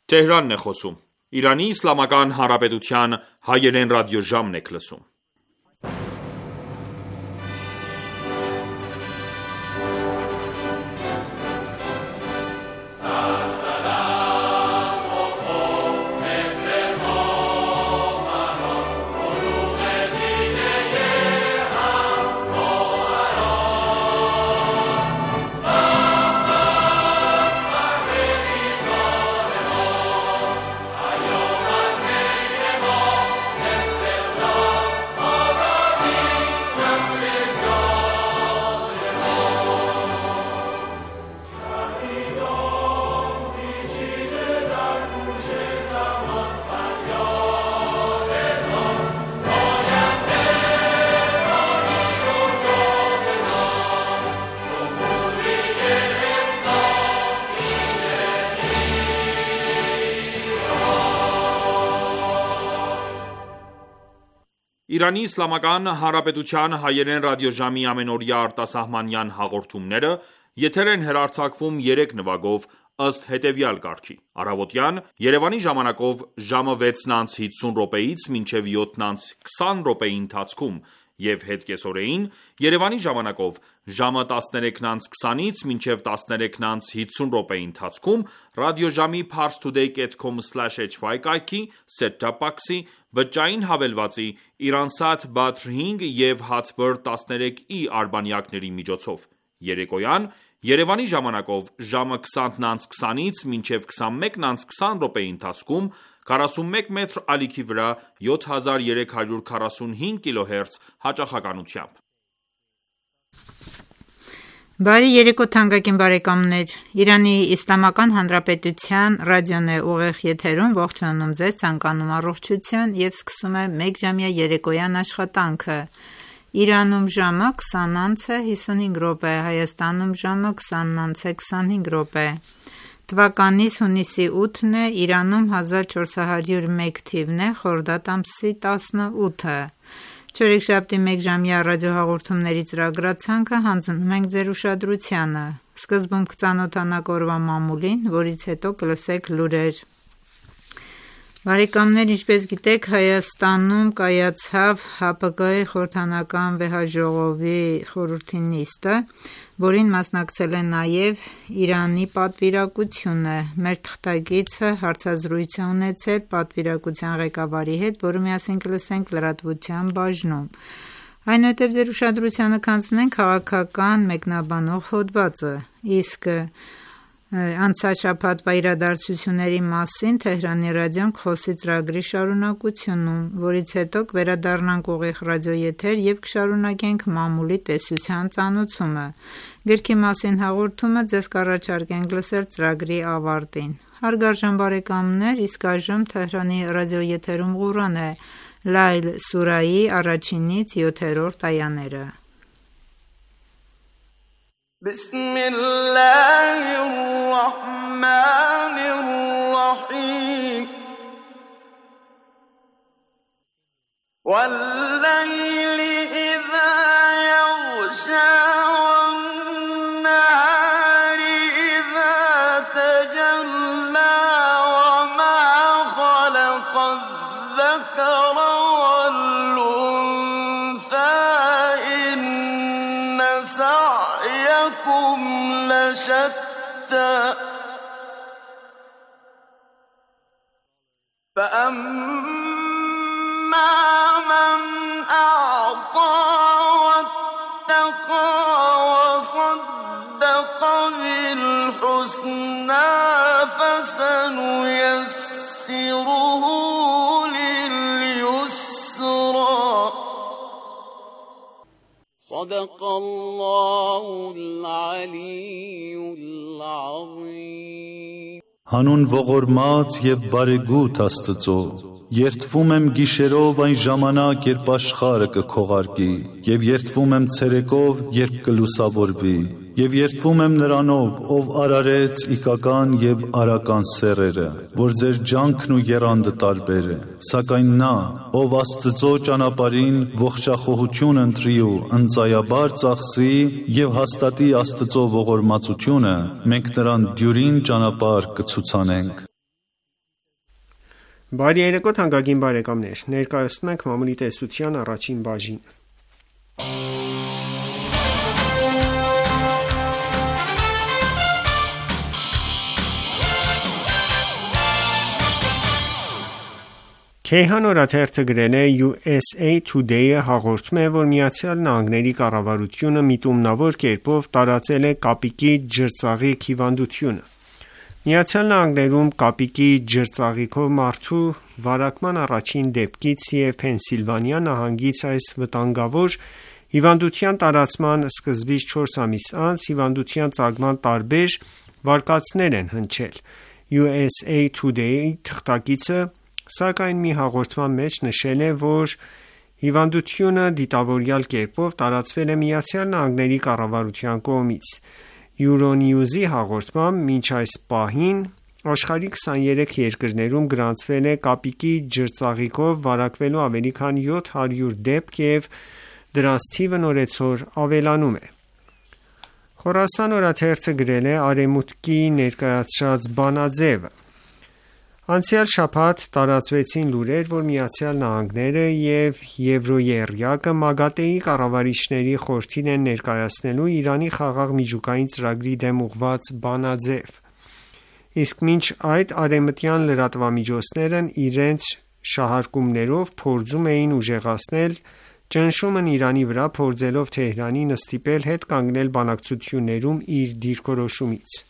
Թեհրանն է խոսում։ Իրանի Իսլամական Հանրապետության հայերեն ռադիոժամն եք լսում։ Իրանի Իսլամական Հանրապետության հայերեն ռադիոժամի ամենօրյա արտասահմանյան հաղորդումները եթեր են հեռարձակվում 3 նվագով ըստ հետևյալ կարգի. Առավոտյան Երևանի ժամանակով ժամը 6:50-ից մինչև 7:20 րոպեի ընթացքում և հետկեսօրեին Երևանի ժամանակով ժամը 13:20-ից մինչև 13:50 րոպեի ընթացքում ռադիոժամի parstoday.com/hy կայքի, set-top box-ի, բջջային հավելվածի, Iransat Badr 5 և Hatbird 13i արբանյակների միջոցով։ Երեկոյան Երևանի ժամանակով ժամը 20:20-ից մինչև 21:20 րոպեի ընթացքում 41 մետր ալիքի վրա 7345 kHz հաճախականությամբ։ Բարի երեկո թանկագին բարեկամներ, Իրանի Իսլամական Հանրապետության ռադիոն է ուղիղ եթերում, ողջունում ձեզ, ցանկանում առողջություն և սկսում է մեկժամյա երեկոյան աշխատանքը։ Իրանում ժամը 20:55 րոպե, Հայաստանում ժամը 20:25 րոպե։ Թվականիս հունիսի 8-ն է, Իրանում 1401 թիվն է, խորդադ ամսի 18-ը։ Չորեքշաբթի մեկժամյա ռադիոհաղորդումների ծրագրացանկը հանձնում ենք ձեր ուշադրությանը։ Սկզբում կծանոթանանք օրվա մամուլին, որից հետո կլսեք լուրեր։ Բարեկամներ, ինչպես գիտեք, Հայաստանում կայացավ ՀԱՊԿ-ի խորհրդանական վեհաժողովի խորհրդի նիստը, որին մասնակցել է նաև Իրանի պատվիրակությունը։ Մեր թղթակիցը հարցազրույց է ունեցել պատվիրակության ղեկավարի հետ, որը միասին կլսենք լրատվության բաժնում։ Այնուհետև ձեր ուշադրությանը կանցնենք քաղաքական մեկնաբանող հոդվածը, իսկ անցած շաբաթվա իրադարձությունների մասին Թեհրանի ռադիոն կխոսի ծրագրի շարունակությունում, որից հետո կվերադառնանք ուղիղ ռադիոեթեր և կշարունակենք մամուլի տեսության ծանոթումը։ Գրքի մասին հաղորդումը ձեզ կառաջարկենք լսել ծրագրի ավարտին։ Հարգարժան բարեկամներ, իսկ այժմ Թեհրանի ռադիոեթերում Ղուրան է, Լայլ սուրայի 1-ից 7-րդ այաները։ بسم الله الرحمن الرحيم والليل إذا يغشى والنهار إذا تجلى وما خلق الذكر والأنثى إن سعيكم لشتى فأما من أعطى واتقى وصدق بالحسنى فسنيسره لليسرى صدق الله العلي العظيم Հանուն ողորմած և բարեգութ Աստծո, երդվում եմ գիշերով այն ժամանակ, երբ աշխարհը կքողարկի, և երդվում եմ ցերեկով, երբ կլուսավորվի, և երդվում եմ Նրանով, ով արարեց իգական և արական սեռերը, որ ձեր ջանքն ու եռանդը տարբեր է, սակայն նա, ով Աստծո ճանապարհին ողջախոհություն ընտրի ու ընծայաբար ծախսի և հաստատի Աստծո ողորմածությունը, մենք նրան դյուրին ճանապարհ կցուցանենք։ Բարի երեկո թանկագին բարեկամներ, ներկայացնում ենք մամուլի տեսության առաջին բաժինը։ Քեյհան օրաթերթը գրել է USA Today-ը հաղորդում է, որ Միացյալ Նահանգների կառավարությունը միտումնավոր կերպով տարածել է կապիկի ջրծաղիկ հիվանդությունը։ Միացյալ Նահանգներում կապիկի ջրծաղիկով մարդու վարակման առաջին դեպքից և Փենսիլվանիա նահանգից այս վտանգավոր հիվանդության տարածման սկզբից 4 ամիս անց հիվանդության ծագման տարբեր վարկածներ են հնչել։ USA Today թղթակիցը սակայն մի հաղորդման մեջ նշել է, որ հիվանդությունը դիտավորյալ կերպով տարածվել է Միացյալ Նահանգների կառավարության կողմից։ Euronews-ի հաղորդմամբ մինչ այս պահին աշխարհի 23 երկրներում գրանցվել է կապիկի ջրծաղիկով վարակվելու ավելի քան 700 դեպք և դրանց թիվը օրեցօր ավելանում է։ Խորասան օրաթերթը գրել է Արևմուտքի ներկայացրած բանաձևը։ Անցյալ շաբաթ տարածվեցին լուրեր, որ Միացյալ Նահանգները և Եվրոերիակը ՄԱԳԱՏԷ-ի կառավարիչների խորհրդին են ներկայացնելու Իրանի խաղաղ միջուկային ծրագրի դեմ ուղղված բանաձև։ Իսկ մինչ այդ արևմտյան լրատվամիջոցներն իրենց շահարկումներով փորձում էին ուժեղացնել ճնշումն Իրանի վրա, փորձելով Թեհրանին ստիպել հետ կանգնել բանակցություններում իր դիրքորոշումից։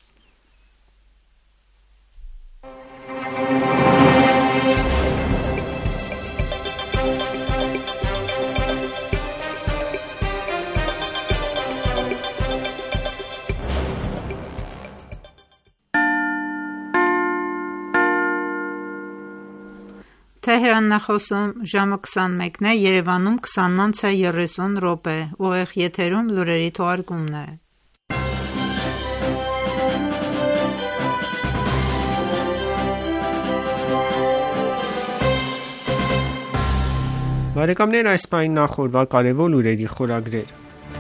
Թեհրանն է խոսում, ժամը 21-ն է, Երևանում 20:30 ուղիղ եթերում լուրերի թողարկումն է։ Բարեկամներ, այս պահին նախորդ կարևոր լուրերի խորագրեր։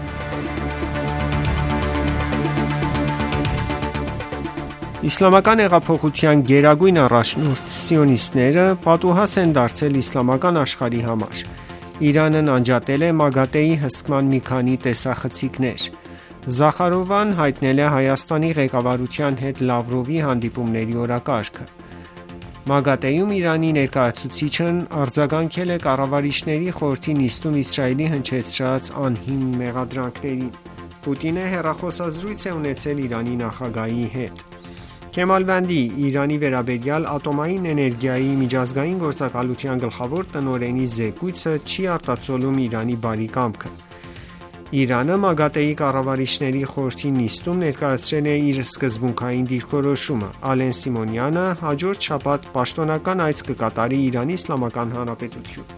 Իսլամական հեղափոխության գերագույն առաջնորդ սիոնիստները պատուհաս են դարձել իսլամական աշխարհի համար։ Իրանն անջատել է ՄԱԳԱՏԷ-ի հսկման մի քանի տեսախցիկներ։ Զախարովան հայտնել է Հայաստանի ղեկավարության հետ Լավրովի հանդիպումների օրակարգը։ ՄԱԳԱՏԷ-ում Իրանի ներկայացուցիչն արձագանքել է կառավարիչների խորհրդի նիստում Իսրայելի հնչեցրած անհիմն մեղադրանքներին։ Պուտինը հեռախոսազրույց է ունեցել Իրանի նախագահի հետ։ Քեմալ Վանդի Իրանի վերաբերյալ ատոմային էներգիայի միջազգային գործակալության գլխավոր տնօրենի զեկույցը չի արտացոլում Իրանի բարի կամքը։ Իրանը ՄԱԳԱՏԷ-ի կառավարիչների խորհրդի նիստում ներկայացրել է իր սկզբունքային դիրքորոշումը։ Ալեն Սիմոնյանը հաջորդ շաբաթ պաշտոնական այց կկատարի Իրանի Իսլամական Հանրապետություն։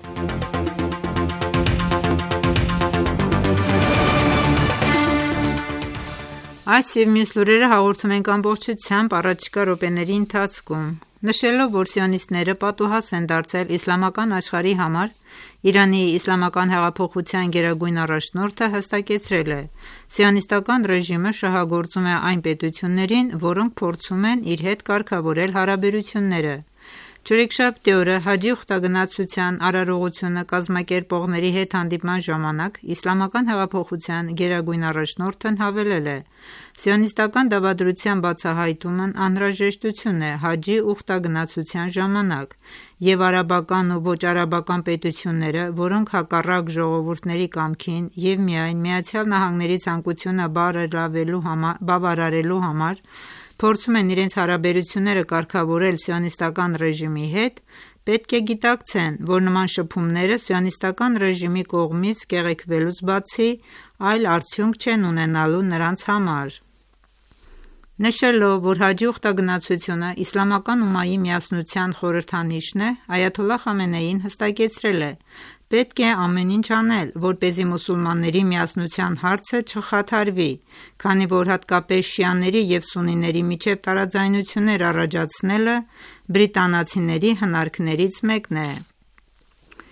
Այս և մյուս լուրերը հաղորդում ենք ամբողջությամբ առաջիկա րոպեների ընթացքում։ Նշելով, որ սիոնիստները պատուհաս են դարձել իսլամական աշխարհի համար, Իրանի իսլամական հեղափոխության գերագույն առաջնորդը հստակեցրել է. Սիոնիստական ռեժիմը շահագործում է այն պետություններին, որոնք փորձում են իր հետ կարգավորել հարաբերությունները։ Չորեքշաբթի օրը Հաջի ուխտագնացության արարողությունը կազմակերպողների հետ հանդիպման ժամանակ Իսլամական հեղափոխության գերագույն առաջնորդն հավելել է. Սիոնիստական դավադրության բացահայտումն անհրաժեշտություն է Հաջի ուխտագնացության ժամանակ, և արաբական ու ոչ արաբական պետությունները, որոնք հակառակ ժողովուրդների կամքին և միայն ԱՄՆ-ի ցանկությունը բավարարելու համար փորձում են իրենց հարաբերությունները կարգավորել սիոնիստական ռեժիմի հետ, պետք է գիտակցեն, որ նման շփումները սիոնիստական ռեժիմի կողմից կեղեքվելուց բացի այլ արդյունք չեն ունենալու նրանց համար։ Նշելով, որ Հաջի ուխտագնացությունը իսլամական ումմայի միասնության խորհրդանիշն է, Այաթոլլահ Խամենեին հստակեցրել է. պետք է ամեն ինչ անել, որպեսզի մուսուլմանների միասնության հարցը չխաթարվի, քանի որ հատկապես շիաների և սուննիների միջև տարաձայնություններ առաջացնելը բրիտանացիների հնարքներից մեկն է։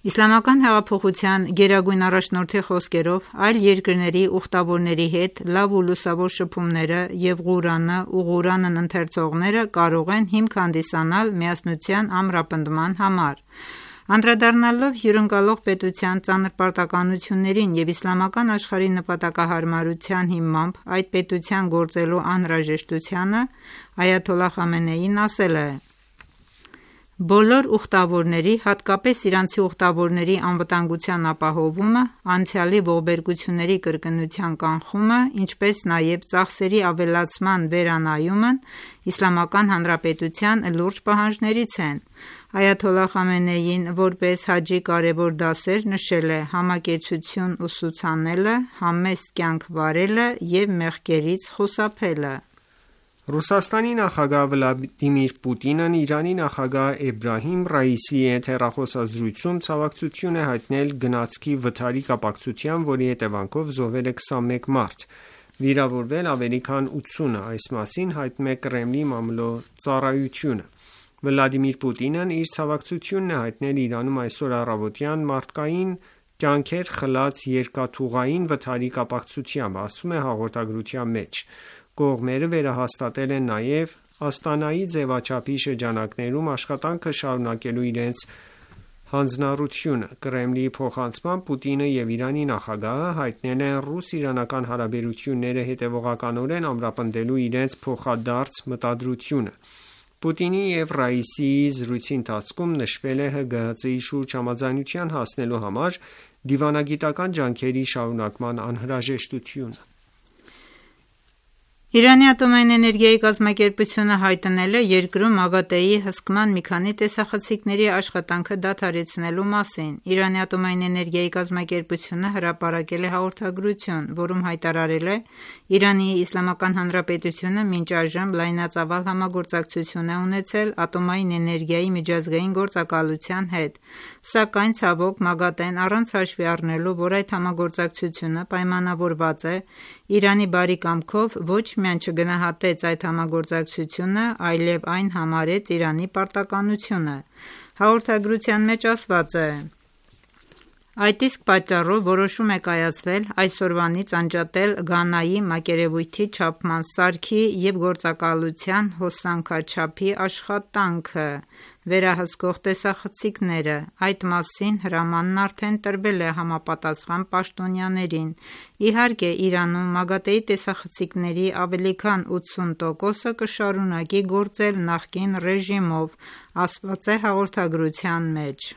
Իսլամական հեղափոխության գերագույն առաջնորդի խոսքերով, այլ երկրների ուխտավորների հետ լավ ու լուսավոր շփումները և Ղուրանը ու Ղուրանն ընթերցողները կարող են հիմք հանդիսանալ միասնության ամրապնդման համար: Անդրադառնալով հյուրընկալող պետության ծանր պարտականություններին և իսլամական աշխարհի նպատակահարմարության հիմամբ այդ պետության գործելու անհրաժեշտությանը, այաթոլլահ Խամենեին ասել է. «Բոլոր ուխտավորների, հատկապես իրանցի ուխտավորների անվտանգության ապահովումը, անցյալի ողբերգությունների կրկնության կանխումը, ինչպես նաև ծախսերի ավելացման վերանայումն Իսլամական Հանրապետության լուրջ պահանջներից են»: Այաթոլլահ Խամենեին որպես Հաջի կարևոր դասեր նշել է համակեցություն ուսուցանելը, համեստ կյանք վարելը և մեղքերից խուսափելը: Ռուսաստանի նախագահ Վլադիմիր Պուտինն Իրանի նախագահ Էբրահիմ Ռայիսիի հետ հեռախոսազրույցում ցավակցություն է հայտնել գնացքի վթարի կապակցությամբ, որի հետևանքով զոհվել է 21 մարդ, վիրավորվել ավելի քան 80-ը: Այս մասին հայտնում է Կրեմլի մամլոյցարայությունը: Վլադիմիր Պուտինն իր ցավակցությունն է հայտնել Իրանում այսօր առավոտյան մարդկային կյանքեր խլած երկաթուղային վթարի կապակցությամբ: Ասում է հաղորդագրության մեջ. «Կողմերը վերահաստատել են նաև Աստանայի ձևաչափի շրջանակներում աշխատանքը շարունակելու իրենց հանձնառությունը»: Կրեմլի փոխանցմամբ Պուտինը և Իրանի նախագահը հայտնել են ռուս-իրանական հարաբերությունները հետևողականորեն ամրապնդելու իրենց փոխադարձ մտադրությունը: Պուտինի և Ռայիսիի զրույցի ընթացքում նշվել է ՀԳՀԾ-ի շուրջ համաձայնության հասնելու համար դիվանագիտական ջանքերի շարունակման անհրաժեշտությունը: Իրանի ատոմային էներգիայի կազմակերպությունը հայտնել է երկրում ՄԱԳԱՏԷ-ի հսկման մի քանի տեսախցիկների աշխատանքը դադարեցնելու մասին: Իրանի ատոմային էներգիայի կազմակերպությունը հրապարակել է հաղորդագրություն, որում հայտարարել է. «Իրանի Իսլամական Հանրապետությունը մինչ այժմ լայնածավալ համագործակցություն է ունեցել ատոմային էներգիայի միջազգային գործակալության հետ, սակայն ցավոք ՄԱԳԱՏԷ-ն առանց հաշվի առնելու, որ այդ համագործակցությունը պայմանավորված է, Իրանի բարի կամքով ոչ միայն չգնահատեց այդ համագործակցությունը, այլև այն համարեց Իրանի պարտականությունը»: Հաղորդագրության մեջ ասված է. «Այդ իսկ պատճառով որոշում է կայացվել այսօրվանից անջատել Գանայի մակերևույթի չափման սարքի և գործակալության հոսանքաչափի աշխատանքը վերահսկող տեսախցիկները: Այդ մասին հրամանն արդեն տրվել է համապատասխան պաշտոնյաներին: Իհարկե Իրանում ՄԱԳԱՏԷ-ի տեսախցիկների ավելի քան 80%-ը կշարունակի գործել նախկին ռեժիմով», ասված է հաղորդագրության մեջ: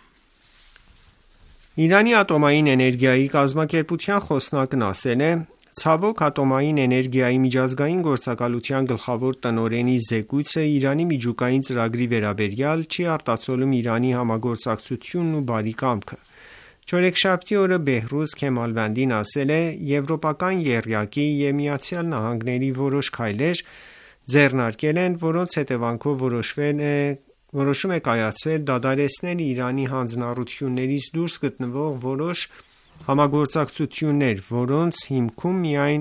Իրանի ատոմային էներգիայի կազմակերպության խոսնակն ասել է. «Ցավոք Ատոմային էներգիայի միջազգային գործակալության գլխավոր տնօրենի զեկույցը Իրանի միջուկային ծրագրի վերաբերյալ չի արտացոլում Իրանի համագործակցությունն ու բարի կամքը»: Չորեքշաբթի օրը Բեհրուզ Քեմալվանդին ասել է. «Եվրոպական եռյակի և ԱՄՆ-ի որոշ քայլեր ձեռնարկել են, որոնց հետևանքով որոշում է կայացվել դադարեցնել Իրանի հանձնառություններից դուրս գտնվող որոշ համագործակցություններ, որոնց հիմքում միայն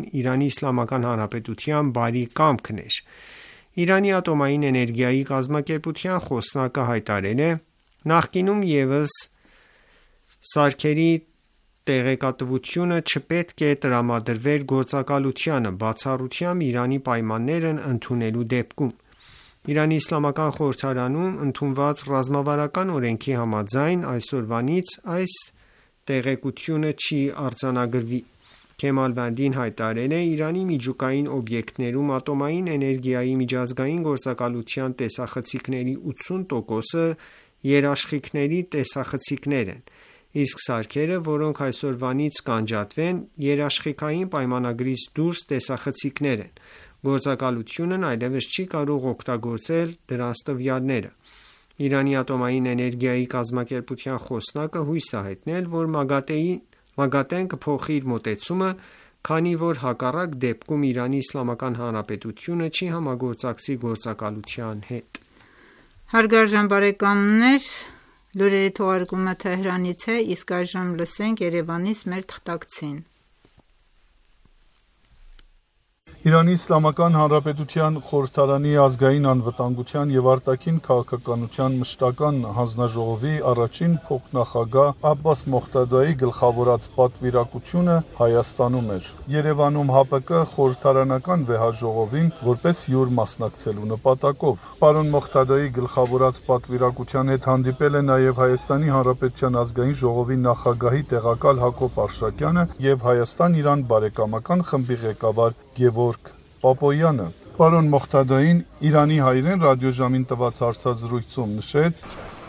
ԻԻՀ-ի բարի կամքն էր»: Իրանի ատոմային էներգիայի կազմակերպության խոսնակը հայտարարել է. «Նախկինում ևս սարքերի տեղեկատվությունը չպետք է տրամադրվեր գործակալությանը, բացառությամբ Իրանի պայմաններն ընդունելու դեպքում: Իրանի իսլամական խորհրդարանում ընդունված ռազմավարական օրենքի համաձայն այսօրվանից այս տեղեկությունը չի արձանագրվի»: Քեմալվանդին հայտարարել է. «Իրանի միջուկային օբյեկտներում ատոմային էներգիայի միջազգային գործակալության տեսախցիկների 80%-ը երաշխիքների տեսախցիկներ են, իսկ սարքերը, որոնք այսօրվանից կանջատվեն, երաշխիքային պայմանագրից դուրս տեսախցիկներ են: Գործակալությունն այլևս չի կարող օգտագործել դրանց տվյալները»: Իրանի ատոմային էներգիայի կազմակերպության խոսնակը հույս է հայտնել, որ ՄԱԳԱՏԷ-ն կփոխի իր մոտեցումը, քանի որ հակառակ դեպքում ԻԻՀ-ն չի համագործակցի գործակալության հետ: Հարգարժան բարեկամներ լուրերի թողարկումը Թեհրանից է, իսկ այժմ լսենք Երևանից մեր թղթակցին: Իրանի Իսլամական Հանրապետության խորհրդարանի ազգային անվտանգության և արտաքին քաղաքականության մշտական հանձնաժողովի առաջին փոխնախագահ Աբբաս Մողթադայի գլխավորած պատվիրակությունը Հայաստանում էր։ Երևանում ՀԱՊԿ խորհրդարանական վեհաժողովին որպես հյուր մասնակցելու նպատակով։ Պարոն Մողթադայի գլխավորած պատվիրակության հետ հանդիպել է նաև Հայաստանի Հանրապետության ազգային ժողովի նախագահի տեղակալ Հակոբ Արշակյանը և Հայաստան-Իրան բարեկամական խմբի ղեկավար Գևորգ Պապոյանը։ Պարոն Մողթադային Իրանի հայրեն ռադիոժամին տված հարցազրույցում նշեց.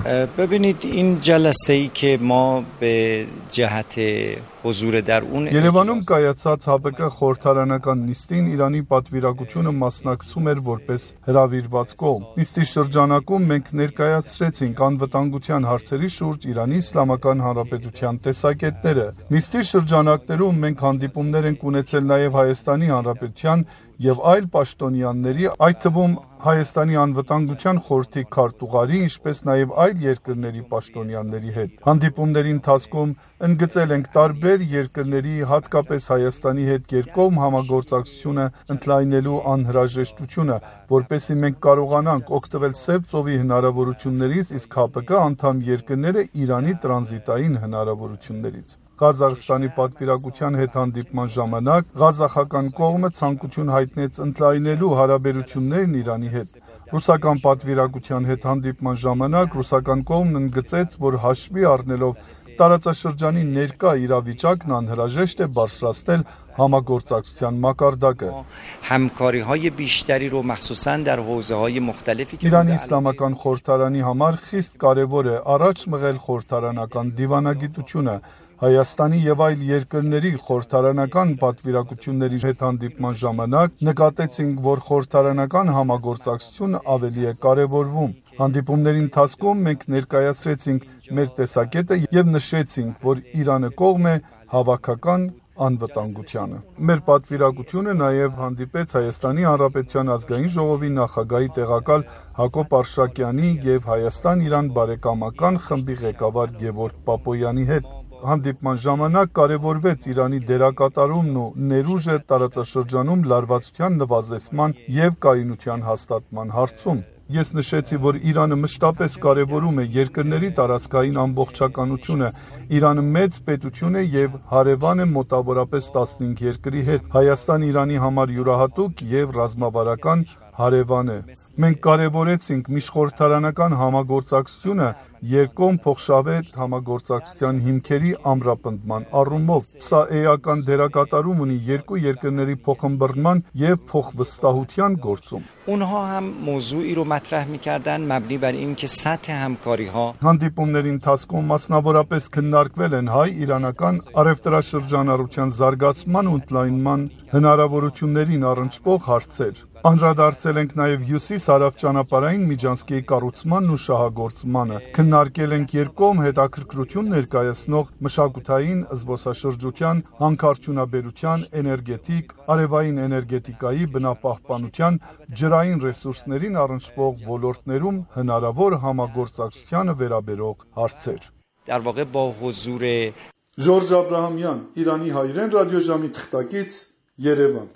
ببینید این جلسه‌ای که ما به جهت حضور در اون Երևանում կայացած ՀԱՊԿ խորհրդարանական նիստին Իրանի պատվիրակությունը մասնակցում էր որպես հրավիրված կողմ։ Նիստի շրջանակում մենք ներկայացրեցինք անվտանգության հարցերի շուրջ Իրանի Իսլամական Հանրապետության տեսակետները։ Նիստի շրջանակներում մենք հանդիպումներ ենք ունեցել նաև Հայաստանի Հանրապետության և այլ պաշտոնյաների, այդ թվում Հայաստանի անվտանգության խորհրդի քարտուղարի, ինչպես նաև այլ երկրների պաշտոնյաների հետ։ Հանդիպումների ընթացքում ընդգծել ենք տարբեր երկրների, հատկապես Հայաստանի հետ երկկողմ համագործակցությունը ընդլայնելու անհրաժեշտությունը, որպեսզի մենք կարողանանք օգտվել Սև ծովի հնարավորություններից, իսկ ՀԱՊԿ անդամ երկրները Իրանի տրանզիտային հնարավորություններից։ Ղազախստանի պատվիրակության հետ հանդիպման ժամանակ ղազախական կողմը ցանկություն հայտնեց ընդլայնելու հարաբերություններն Իրանի հետ։ Ռուսական պատվիրակության հետ հանդիպման ժամանակ ռուսական կողմն ընդգծեց, որ հաշվի առնելով տարածաշրջանի ներկա իրավիճակն անհրաժեշտ է բարձրացնել համագործակցության մակարդակը։ همکاری‌های بیشتری رو مخصوصاً در حوزه‌های مختلفی که Իրանի Իսլամական խորհրդարանի համար խիստ կարևոր է առաջ մղել խորհրդարանական դիվանագիտությունը։ Հայաստանի և այլ երկրների խորհրդարանական պատվիրակությունների հետ հանդիպման ժամանակ նկատեցինք, որ խորհրդարանական համագործակցությունը ավելի է կարևորվում։ Հանդիպումների ընթացքում մենք ներկայացրեցինք մեր տեսակետը և նշեցինք, որ Իրանը կողմ է հավաքական անվտանգությանը։ Մեր պատվիրակությունը նաև հանդիպեց Հայաստանի Հանրապետության ազգային ժողովի նախագահի տեղակալ Հակոբ Արշակյանի և Հայաստան-Իրան բարեկամական խմբի ղեկավար Գևորգ Պապոյանի հետ։ Հանդիպման ժամանակ կարևորվեց Իրանի դերակատարումն ու ներուժը տարածաշրջանում լարվածության նվազեցման և կայունության հաստատման հարցում։ Ես նշեցի, որ Իրանը մշտապես կարևորում է երկրների տարածքային ամբողջականությունը։ Իրանը մեծ պետություն է և հարևան է մոտավորապես 15 երկրի հետ։ Հայաստան Իրանի համար յուրահատուկ և ռազմավարական հարևան է։ Մենք կարևորեցինք միջխորհրդարանական համագործակցությունը երկկողմ փոխշավետ համագործակցության հիմքերի ամրապնդման առումով։ Սա էական դերակատարում ունի երկու երկրների փոխըմբռնման և փոխվստահության գործում։ اونها هم موضوعی رو مطرح می‌کردن مبنی بر این که سطح همکاری‌ها Հանդիպումների ընթացքում մասնավորապես քննարկվել են հայ-իրանական առևտրաշրջանառության զարգացման ու ընդլայնման հնարավորություններին առնչվող հարցեր։ Անդրադարձել ենք նաև հյուսիս-հարավ ճանապարհային միջանցքի կառուցմանն ու շահագործմանը։ Քննարկել ենք երկկողմ հետաքրքրություն ներկայացնող մշակութային, զբոսաշրջության, հանքարդյունաբերության, էներգետիկ, արևային էներգետիկայի, բնապահպանության, ջրային ռեսուրսներին առնչվող ոլորտներում հնարավոր համագործակցությանը վերաբերող հարցեր։ در واقع با حضور Ժորժ Աբրահամյան, Իրանի հայրեն ռադիոժամի թղթակից, Երևան։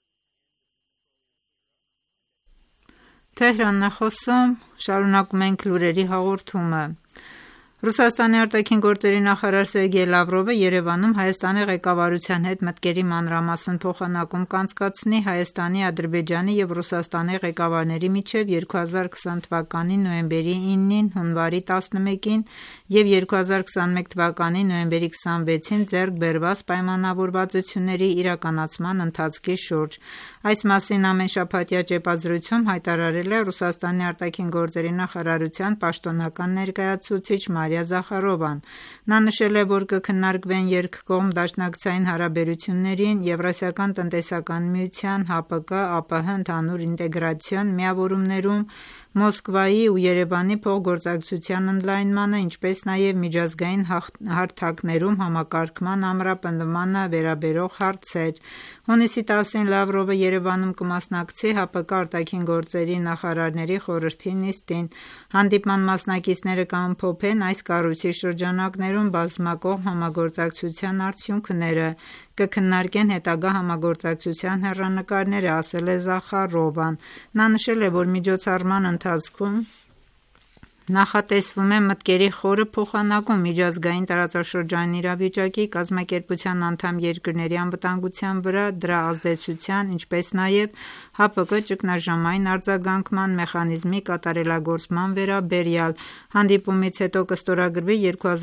Թեհրանն է խոսում, շարունակում ենք լուրերի հաղորդումը։ Ռուսաստանի արտաքին գործերի նախարար Սերգեյ Լավրովը Երևանում Հայաստանի ղեկավարության հետ մտքերի մանրամասն փոխանակում կանցկացնի Հայաստանի, Ադրբեջանի և Ռուսաստանի ղեկավարների միջև 2020 թվականի նոյեմբերի 9-ին, հունվարի 11-ին և 2021 թվականի նոյեմբերի 26-ին ձեռք բերված պայմանավորվածությունների իրականացման ընթացքի շուրջ։ Այս մասին ամենշաբաթյա ճեպազրույցում հայտարարել է Ռուսաստանի արտաքին գործերի նախարարության պաշտոնական ներկայացուցիչ Մարիա Զախարովան։ Նա նշել է, որ կքննարկվեն երկկողմ դաշնակցային հարաբերություններին, Եվրասիական տնտեսական միության, ՀԱՊԿ, ԱՊՀ ընդհանուր ինտեգրացիոն միավորումներում, Մոսկվայի ու Երևանի փոխգործակցության ընդլայնմանը, ինչպես նաև միջազգային հարթակներում համակարգման ամրապնդմանը վերաբերող հարցեր։ Հունիսի 10-ին Լավրովը Երևանում կմասնակցի ՀԱՊԿ արտաքին գործերի նախարարների խորհրդի նիստին։ Հանդիպման մասնակիցները կամփոփեն այս կառույցի շրջանակներում բազմակողմ համագործակցության արդյունքները, կքննարկեն հետագա համագործակցության հեռանկարները, ասել է Զախարովան։ Նա նշել է, որ միջոցառման ընթացքում նախատեսվում է մտքերի խորը փոխանակում միջազգային տարածաշրջանային իրավիճակի, կազմակերպության անդամ երկրների անվտանգության վրա, դրա ազդեցության, ինչպես նաև ՀԱՊԿ ճգնաժամային արձագանքման մեխանիզմի կատարելագործման վերաբերյալ։ Հանդիպումից հետո կստորագրվի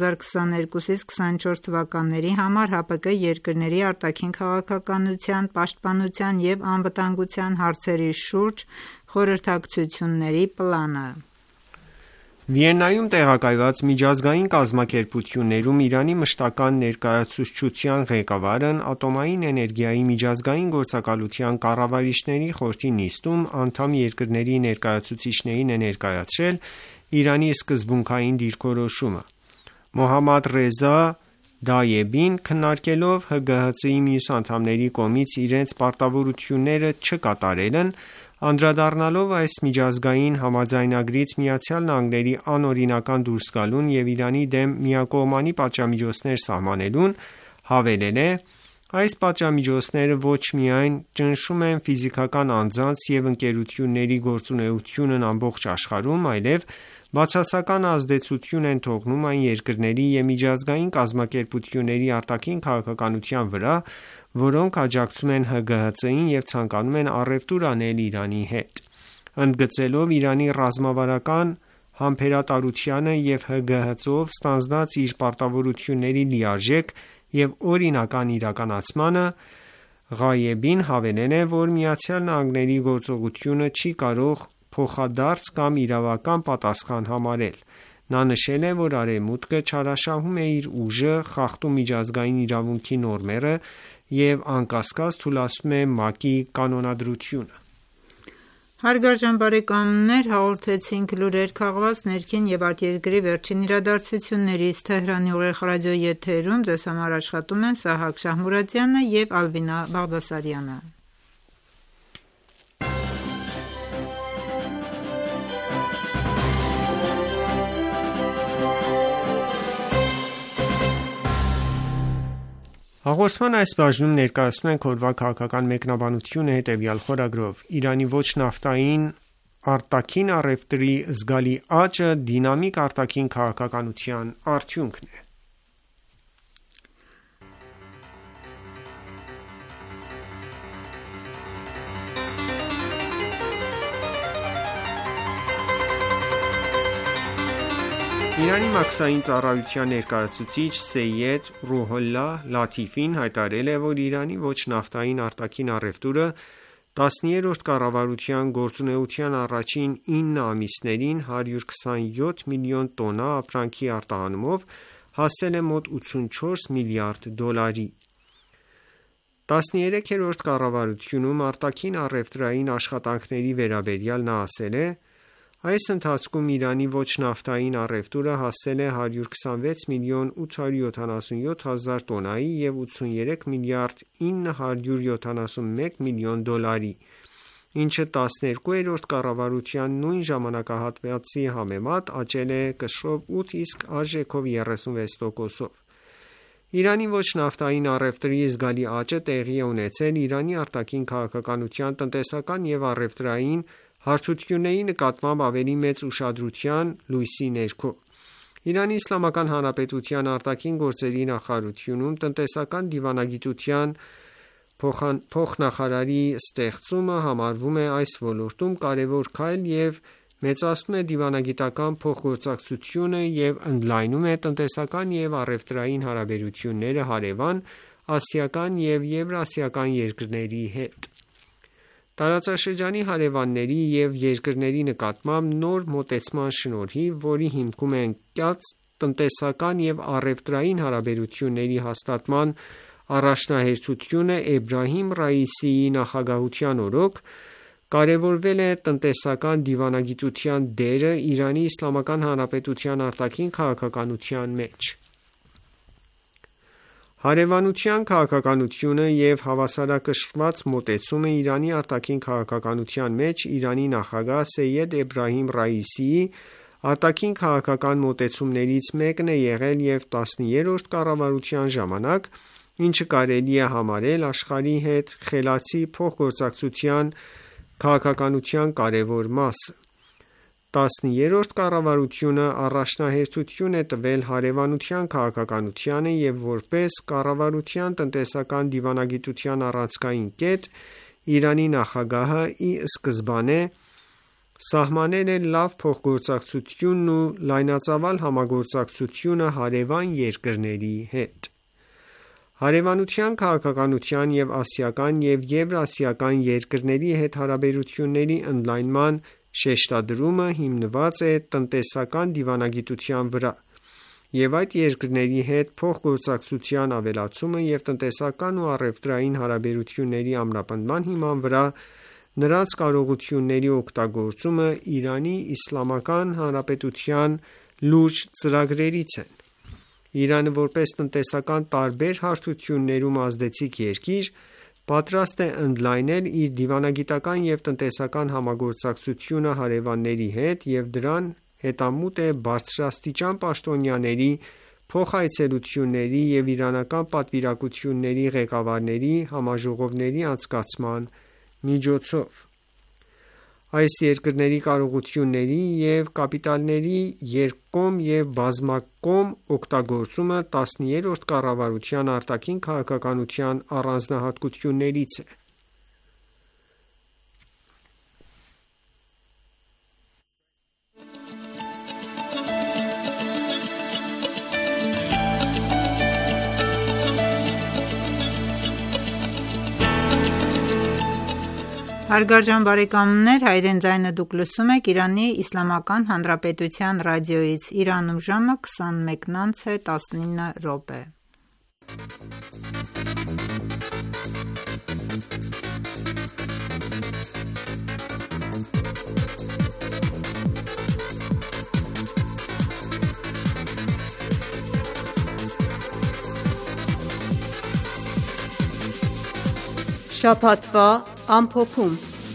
2022-24 թվականների համար ՀԱՊԿ երկրների արտաքին քաղաքականության, պաշտպանության և անվտանգության հարցերի շուրջ խորհրդակցությունների պլանը։ Վիեննայում տեղակայված միջազգային կազմակերպություններում Իրանի մշտական ներկայացուցչության ղեկավարն Ատոմային էներգիայի միջազգային գործակալության կառավարիչների խորհրդի նիստում անդամ երկրների ներկայացուցիչներին է ներկայացրել Իրանի սկզբունքային դիրքորոշումը։ Մոհամմադ Ռեզա Դայեբին քննարկելով ՀԳՀԾ-ի մյուս անդամների կողմից իրենց պարտավորությունները չկատարելն, անդրադառնալով այս միջազգային համաձայնագրից ԱՄՆ-ի անօրինական դուրս գալուն և Իրանի դեմ միակողմանի պատժամիջոցներ սահմանելուն, հավելել է. «Այս պատժամիջոցները ոչ միայն ճնշում են ֆիզիկական անձանց և ընկերությունների գործունեությունն ամբողջ աշխարհում, այլև բացասական ազդեցություն են թողնում այն երկրների և միջազգային կազմակերպությունների արտաքին քաղաքականության վրա, որոնք աջակցում են ՀԳՀԾ-ին և ցանկանում են առևտուր անել Իրանի հետ»։ Ընդգծելով Իրանի ռազմավարական համբերատարությանը և ՀԳՀԾ-ով ստանձնած իր պարտավորությունների լիարժեք և օրինական իրականացմանը, Ղայեբին հավելել է, որ ԱՄՆ-ի գործողությունը չի կարող փոխադարձ կամ իրավական պատասխան համարել։ Նա նշել է, որ Արևմուտքը չարաշահում է իր ուժը, խախտում միջազգային իրավունքի նորմերը և անկասկած թուլացնում է ՄԱԿ-ի կանոնադրությունը։ Հարգարժան բարեկամներ, հաղորդեցինք լուրեր քաղված ներքին և արտերկրի վերջին իրադարձություններից։ Թեհրանի ուղիղ ռադիոյի եթերում ձեզ համար աշխատում են Սահակ Շահմուրադյանը և Ալբինա Բաղդասարյանը։ Հաղորդման այս բաժնում ներկայացնում ենք օրվա քաղաքական մեկնաբանությունը հետևյալ խորագրով. Իրանի ոչ նավթային արտաքին առևտրի զգալի աճը դինամիկ արտաքին քաղաքականության արդյունքն է։ Իրանի մաքսային ծառայության ներկայացուցիչ Սեյեդ Ռուհոլլահ Լաթիֆին հայտարարել է, որ Իրանի ոչ նավթային արտաքին առևտուրը 10-րդ կառավարության գործունեության առաջին 9 ամիսներին 127 միլիոն տոննա ապրանքի արտահանումով հասել է մոտ 84 միլիարդ դոլարի։ 13-րդ կառավարությունում արտաքին առևտրային աշխատանքների վերաբերյալ նա ասել է. «Այս ընթացքում Իրանի ոչ նավթային առևտուրը հասել է 126 միլիոն 877 հազար տոննայի և 83 միլիարդ 971 միլիոն դոլարի, ինչը 12-րդ կառավարության նույն ժամանակահատվածի համեմատ աճել է կշռով 8, իսկ արժեքով 36%-ով։ Իրանի ոչ նավթային առևտրի զգալի աճը տեղի է ունեցել Իրանի արտաքին քաղաքականության, տնտեսական և առևտրային հարթությունների նկատմամբ ավելի մեծ ուշադրության լույսի ներքո։ Իրանի Իսլամական Հանրապետության արտաքին գործերի նախարարությունում տնտեսական դիվանագիտության փոխնախարարի ստեղծումը համարվում է այս ոլորտում կարևոր քայլ և մեծացնում է դիվանագիտական փոխգործակցությունը և ընդլայնում է տնտեսական և առևտրային հարաբերությունները հարևան, ասիական և եվրասիական երկրների հետ։ Տարածաշրջանի հարևանների և երկրների նկատմամբ նոր մոտեցման շնորհիվ, որի հիմքում է ընկած տնտեսական և առևտրային հարաբերությունների հաստատման առաջնահերթությունը Էբրահիմ Ռայիսիի նախագահության օրոք, կարևորվել է տնտեսական դիվանագիտության դերը Իրանի Իսլամական Հանրապետության արտաքին քաղաքականության մեջ։ Հարևանության քաղաքականությունը և հավասարակշռված մոտեցումը Իրանի արտաքին քաղաքականության մեջ Իրանի նախագահ Սեյեդ Էբրահիմ Ռայիսիի արտաքին քաղաքական մոտեցումներից մեկն է եղել և 10-րդ կառավարության ժամանակ ինչը կարելի է համարել աշխարհի հետ խելացի փոխգործակցության քաղաքականության կարևոր մասը։ 10-րդ կառավարությունը առաջնահերթություն է տվել հարևանության քաղաքականությանը և որպես կառավարության տնտեսական դիվանագիտության առանցքային կետ, Իրանի նախագահը ի սկզբանե սահմանել է լավ փոխգործակցությունն ու լայնածավալ համագործակցությունը հարևան երկրների հետ։ Հարևանության քաղաքականության և ասիական և եվրասիական երկրների հետ հարաբերությունների ընդլայնման շեշտադրումը հիմնված է տնտեսական դիվանագիտության վրա, և այդ երկրների հետ փոխգործակցության ավելացումը և տնտեսական ու առևտրային հարաբերությունների ամրապնդման հիման վրա նրանց կարողությունների օգտագործումը Իրանի Իսլամական Հանրապետության լուրջ ծրագրերից են։ Իրանը որպես տնտեսական տարբեր հարթություններում ազդեցիկ երկիր, պատրաստ է ընդլայնել իր դիվանագիտական և տնտեսական համագործակցությունը հարևանների հետ և դրան հետամուտ է բարձրաստիճան պաշտոնյաների փոխայցելությունների և իրանական պատվիրակությունների ղեկավարների համաժողովների անցկացման միջոցով։ Այս երկրների կարողությունների և կապիտալների երկկողմ և բազմակողմ օգտագործումը 10-րդ կառավարության արտաքին քաղաքականության առանձնահատկություններից է։ Հարգարժան բարեկամներ, հայրեն ձայնը դուք լսում եք Իրանի Իսլամական Հանրապետության ռադիոյից։ Իրանում ժամը 21:19 է։ Շաբաթվա ամփոփում։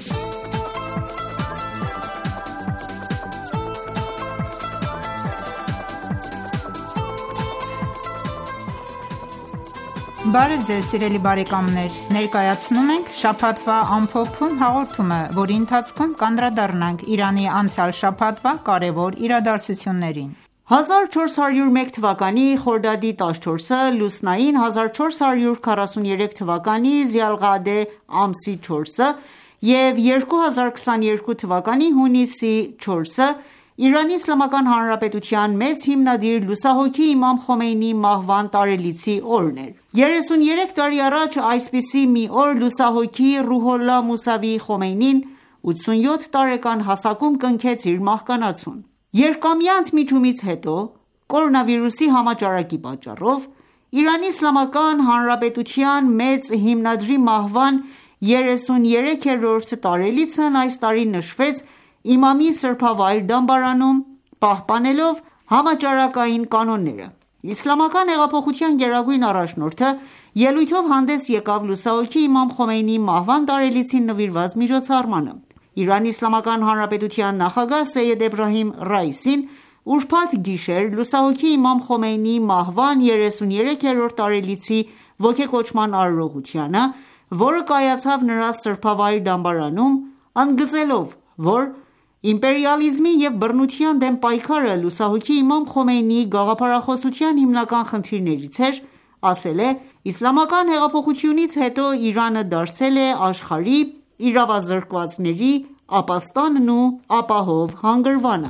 Բարև ձեզ սիրելի բարեկամներ, ներկայացնում ենք շաբաթվա ամփոփում հաղորդումը, որի ընթացքում կանդրադառնանք Իրանի անցյալ շաբաթվա կարևոր իրադարձություններին։ 1401 թվականի խորդադի 14-ը, լուսնային 1443 թվականի Զիլղաադե ամսի 4-ը և 2022 թվականի հունիսի 4-ը Իրանի Իսլամական Հանրապետության մեծ հիմնադիր լուսահոգի Իմամ Խոմեյնիի մահվան տարելիցի օրն էր։ 33 տարի առաջ այսպիսի մի օր լուսահոգի Ռուհոլլահ Մուսավի Խոմեյնին 87 տարեկան հասակում կնքեց իր մահկանացուն։ Երկամյա ընդմիջումից հետո կորոնավիրուսի համաճարակի պատճառով Իրանի Իսլամական Հանրապետության մեծ հիմնադրի մահվան 33-րդ տարելիցն այս տարի նշվեց Իմամի սրբավայր դամբարանում, պահպանելով համաճարակային կանոնները։ Իսլամական հեղափոխության գերագույն առաջնորդը ելույթով հանդես եկավ լուսահոգի Իմամ Խոմեյնիի մահվան տարելիցին նվիրված միջոցառմանը։ Իրանի Իսլամական Հանրապետության նախագահ Սեյեդ Էբրահիմ Ռայիսին ուրբաթ գիշեր լուսահոգի Իմամ Խոմեյնիի մահվան 33-րդ տարելիցի ոգեկոչման արարողությանը, որը կայացավ նրա սրբավայր դամբարանում, ընդգծելով, որ իմպերիալիզմի և բռնության դեմ պայքարը լուսահոգի Իմամ Խոմեյնիի գաղափարախոսության հիմնական խնդիրներից էր, ասել է. «Իսլամական հեղափոխությունից հետո Իրանը դարձել է աշխարհի իրավազրկվածների ապաստանն ու ապահով հանգրվանը»։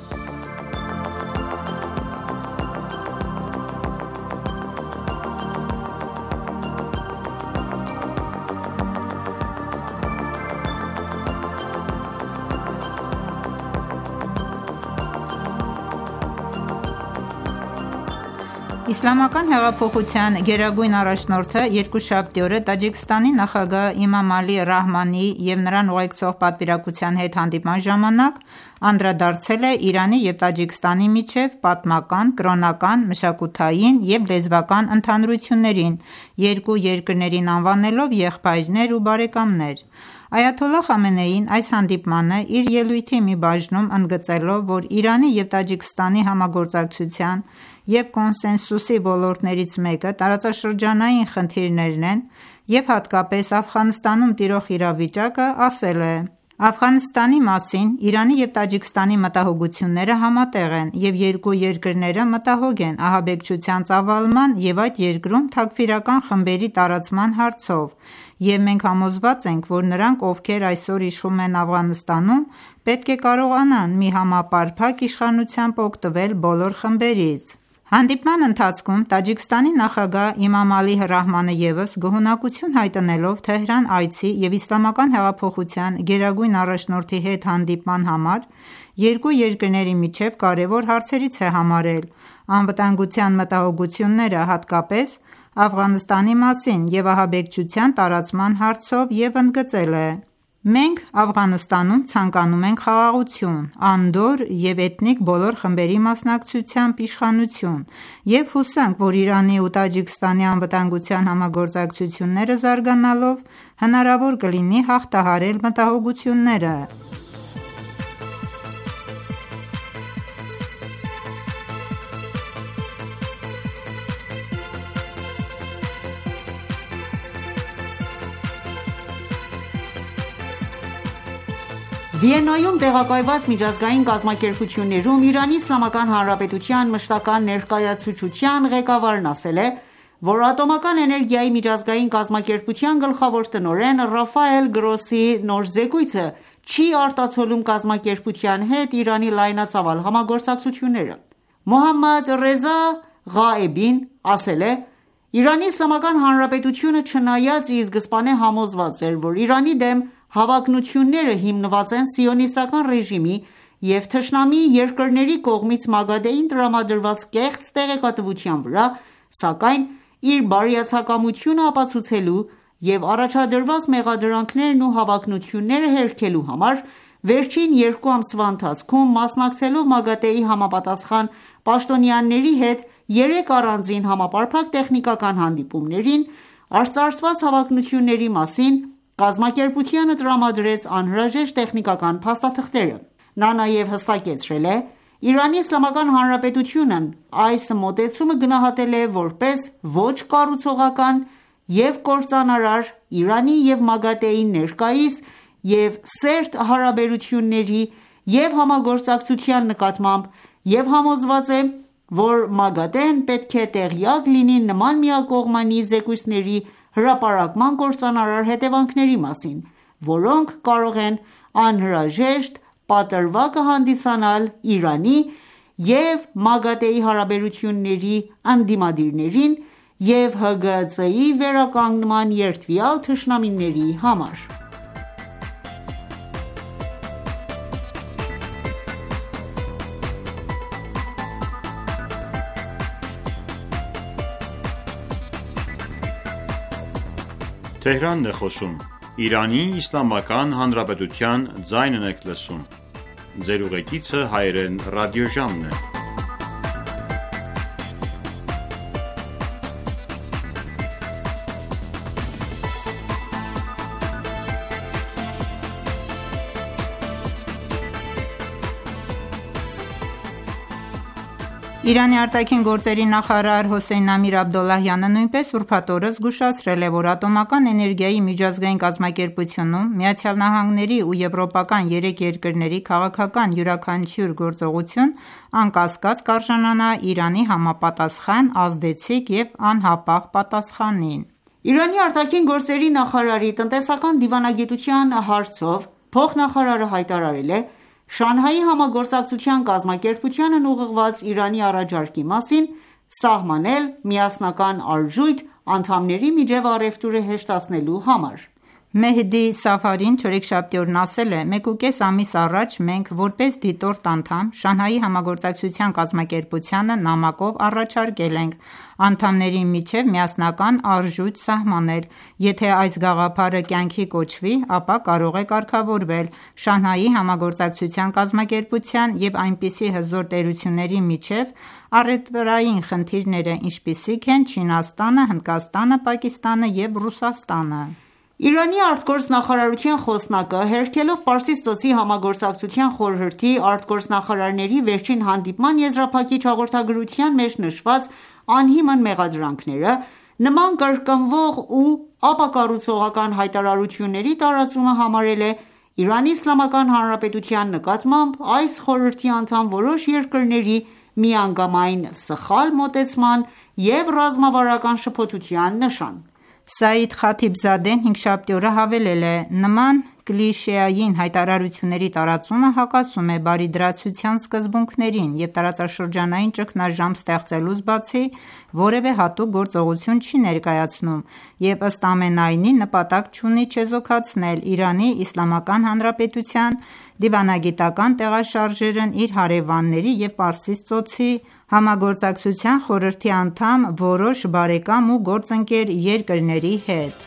Իսլամական հեղափոխության գերագույն առաջնորդը երկուշաբթի օրը Տաջիկստանի նախագահ Իմամ Ալի Ռահմանիի և նրան ուղեկցող պատվիրակության հետ հանդիպման ժամանակ անդրադարձել է Իրանի և Տաջիկստանի միջև պատմական, կրոնական, մշակութային և լեզվական ընդհանրություններին, երկու երկրներին անվանելով եղբայրներ ու բարեկամներ։ Այաթոլլահ Խամենեին այս հանդիպմանը իր ելույթի մի բաժնում ընդգծելով, որ Իրանի և Տաջիկստանի համագործակցության և կոնսենսուսի ոլորտներից մեկը տարածաշրջանային խնդիրներն են և հատկապես Աֆղանստանում տիրող իրավիճակը, ասել է. «Աֆղանստանի մասին Իրանի և Տաջիկստանի մտահոգությունները համատեղ են և երկու երկրները մտահոգ են ահաբեկչության ծավալման և այդ երկրում թաքֆիրական խմբերի տարածման հարցով և մենք համոզված ենք, որ նրանք, ովքեր այսօր իշխում են Աֆղանստանում, պետք է կարողանան մի համապարփակ իշխանությամբ օգտվել բոլոր խմբերից»։ Հանդիպման ընթացքում Տաջիկստանի նախագահ Իմամ Ալի Ռահմանը ևս գոհունակություն հայտնելով Թեհրան այցի և Իսլամական հեղափոխության գերագույն առաջնորդի հետ հանդիպման համար, երկու երկրների միջև կարևոր հարցերից է համարել անվտանգության մտահոգությունները, հատկապես Աֆղանստանի մասին և ահաբեկչության տարածման հարցով և ընդգծել է. «Մենք Աֆղանստանում ցանկանում ենք խաղաղություն, անդորր և էթնիկ բոլոր խմբերի մասնակցությամբ իշխանություն և հուսանք, որ Իրանի ու Տաջիկստանի անվտանգության համագործակցությունները զարգանալով հնարավոր կլինի հաղթահարել մտահոգությունները»։ Վիեննայում տեղակայված միջազգային կազմակերպություններում Իրանի Իսլամական Հանրապետության մշտական ներկայացուցչության ղեկավարն ասել է, որ Ատոմական էներգիայի միջազգային կազմակերպության գլխավոր տնօրեն Ռաֆայել Գրոսի նոր զեկույցը չի արտացոլում կազմակերպության հետ Իրանի լայնածավալ համագործակցությունները։ Մոհամմադ Ռեզա Ղաեբին ասել է. «Իրանի Իսլամական Հանրապետությունը չնայած ի սկզբանե համոզված էր, որ Իրանի դեմ հավակնությունները հիմնված են սիոնիստական ռեժիմի և թշնամի երկրների կողմից Մագադեին տրամադրված կեղծ տեղեկատվության վրա, սակայն իր բարիացակամությունը ապացուցելու և առաջադրված մեղադրանքներն ու հավակնությունները հերքելու համար վերջին 2 ամսվա ընթացքում մասնակցելով ՄԱԳԱՏԷ-ի համապատասխան պաշտոնյաների հետ 3 առանձին համապարփակ տեխնիկական հանդիպումներին, արծարծված հավակնությունների մասին կազմակերպությանը տրամադրեց անհրաժեշտ տեխնիկական փաստաթղթերը։ Նա նաև հստակեցրել է. «Իրանի Իսլամական Հանրապետությունն այս մոտեցումը գնահատել է որպես ոչ կառուցողական և կործանարար Իրանի և ՄԱԳԱՏԷ-ի ներկայիս և սերտ հարաբերությունների և համագործակցության նկատմամբ և համոզված է, որ ՄԱԳԱՏԷ-ն պետք է տեղյակ լինի նման միակողմանի զեկույցների հրապարակման կործանարար հետևանքների մասին, որոնք կարող են անհրաժեշտ պատրվակ հանդիսանալ Իրանի և ՄԱԳԱՏԷ-ի հարաբերությունների ընդդիմադիրներին և ՀԳՀԾ-ի վերականգնման երդվյալ թշնամիների համար»։ Իրանի արտաքին գործերի նախարար Հոսեյն Ամիր Աբդոլլահյանը նույնպես ուրբաթ օրը զգուշացրել է, որ Ատոմական էներգիայի միջազգային կազմակերպությունում ԱՄՆ-ի ու եվրոպական 3 երկրների քաղաքական յուրաքանչյուր գործողություն անկասկած կարժանանա Իրանի համապատասխան, ազդեցիկ և անհապաղ պատասխանին։ Իրանի արտաքին գործերի նախարարի տնտեսական դիվանագիտության հարցով փոխնախարարը հայտարարել է Շանհայի համագործակցության կազմակերպությանն ուղղված Իրանի առաջարկի մասին սահմանել միասնական արժույթ անդամների միջև առևտուրը հեշտացնելու համար։ Մեհդի Սաֆարին չորեքշաբթի օրն ասել է. «1.5 ամիս առաջ մենք որպես դիտորդ անդամ Շանհայի համագործակցության կազմակերպությանը նամակով առաջարկել ենք անդամների միջև միասնական արժույթ սահմանել։ Եթե այս գաղափարը կյանքի կոչվի, ապա կարող է կարգավորվել Շանհայի համագործակցության կազմակերպության և այնպիսի հզոր տերությունների միջև առևտրային խնդիրները, ինչպիսիք են Չինաստանը, Հնդկաստանը, Պակիստանը և Ռուսաստանը»։ Իրանի արտգործնախարարության խոսնակը հերքելով Պարսից ծոցի համագործակցության խորհրդի արտգործնախարարների վերջին հանդիպման եզրափակիչ հաղորդագրության մեջ նշված անհիմն մեղադրանքները, նման կրկնվող ու ապակառուցողական հայտարարությունների տարածումը համարել է Իրանի Իսլամական Հանրապետության նկատմամբ այս խորհրդի անդամ որոշ երկրների միանգամայն սխալ մոտեցման և ռազմավարական շփոթության նշան։ Սաիդ Խաթիբզադեն հինգշաբթի օրը հավելել է. «Նման կլիշեային հայտարարությունների տարածումը հակասում է բարիդրացության սկզբունքներին և տարածաշրջանային ճգնաժամ ստեղծելուց բացի որևէ հատուկ գործողություն չի ներկայացնում և ըստ ամենայնի նպատակ չունի չեզոքացնել Իրանի Իսլամական Հանրապետության դիվանագիտական տեղաշարժերն իր հարևանների և Պարսից ծոցի համագործակցության խորհրդի անդամ որոշ բարեկամ ու գործընկեր երկրների հետ»։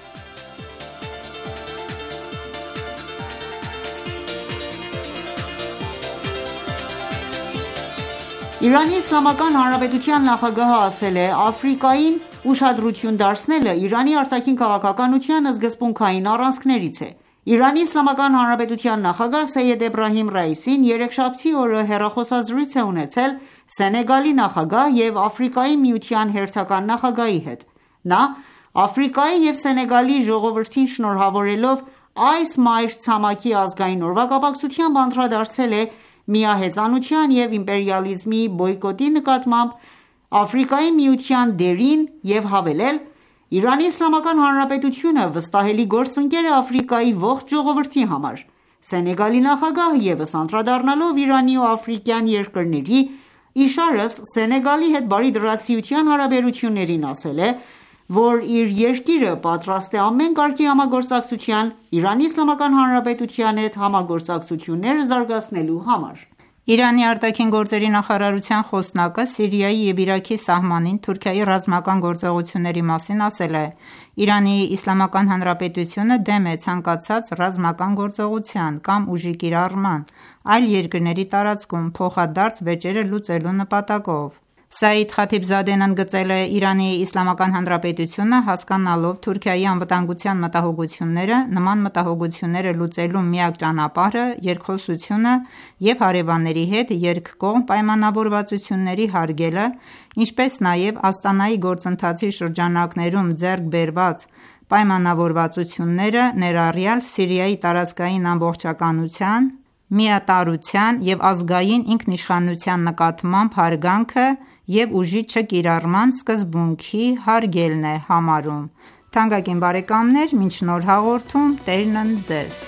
Իրանի Իսլամական Հանրապետության նախագահը ասել է. «Աֆրիկային ուշադրություն դարձնելը Իրանի արտաքին քաղաքականության սկզբունքային առանցքներից է»։ Իրանի Իսլամական Հանրապետության նախագահ Սեյեդ Էբրահիմ Ռայիսին երեքշաբթի օրը հեռախոսազրույց է ունեցել Սենեգալի նախագահ և Աֆրիկայի միության հերթական նախագահի հետ։ Նա Աֆրիկայի և Սենեգալի ժողովրդին շնորհավորելով այս մայրցամաքի ազգային օրվա կապակցությամբ անդրադարձել է միահեծանության և իմպերիալիզմի բոյկոտի նկատմամբ Աֆրիկայի միության դերին և հավելել. «Իրանի Իսլամական Հանրապետությունը վստահելի գործընկեր է Աֆրիկայի ողջ ժողովրդի համար»։ Սենեգալի նախագահը ևս անդրադառնալով Իրանի ու աֆրիկյան երկրների, իշարս Սենեգալի հետ բարիդրացիության հարաբերություններին ասել է, որ իր երկիրը պատրաստ է ամեն կարգի համագործակցության Իրանի Իսլամական Հանրապետության հետ համագործակցություններ զարգացնելու համար։ Իրանի արտաքին գործերի նախարարության խոսնակը Սիրիայի և Իրաքի սահմանին Թուրքիայի ռազմական գործողությունների մասին ասել է. «Իրանի Իսլամական Հանրապետությունը դեմ է ցանկացած ռազմական գործողության կամ ուժի կիրառման այլ երկրների տարածքում փոխադարձ վեճերը լուծելու նպատակով»։ Սաիդ Խաթիբզադեն ընդգծել է. «Իրանի Իսլամական Հանրապետությունը հասկանալով Թուրքիայի անվտանգության մտահոգությունները, նման մտահոգությունները լուծելու միակ ճանապարհը երկխոսությունը և հարևանների հետ երկկողմ պայմանավորվածությունների հարգելը, ինչպես նաև Աստանայի գործընթացի շրջանակներում ձեռք բերված պայմանավորվածությունները, ներառյալ Սիրիայի տարածքային ամբողջականության, միատարրության և ազգային ինքնիշխանության նկատմամբ հարգանքը և ուժի չկիրառման սկզբունքի հարգելն է համարում»։ Թանկագին բարեկամներ, մինչ նոր հաղորդում Տերն ընդ Ձեզ։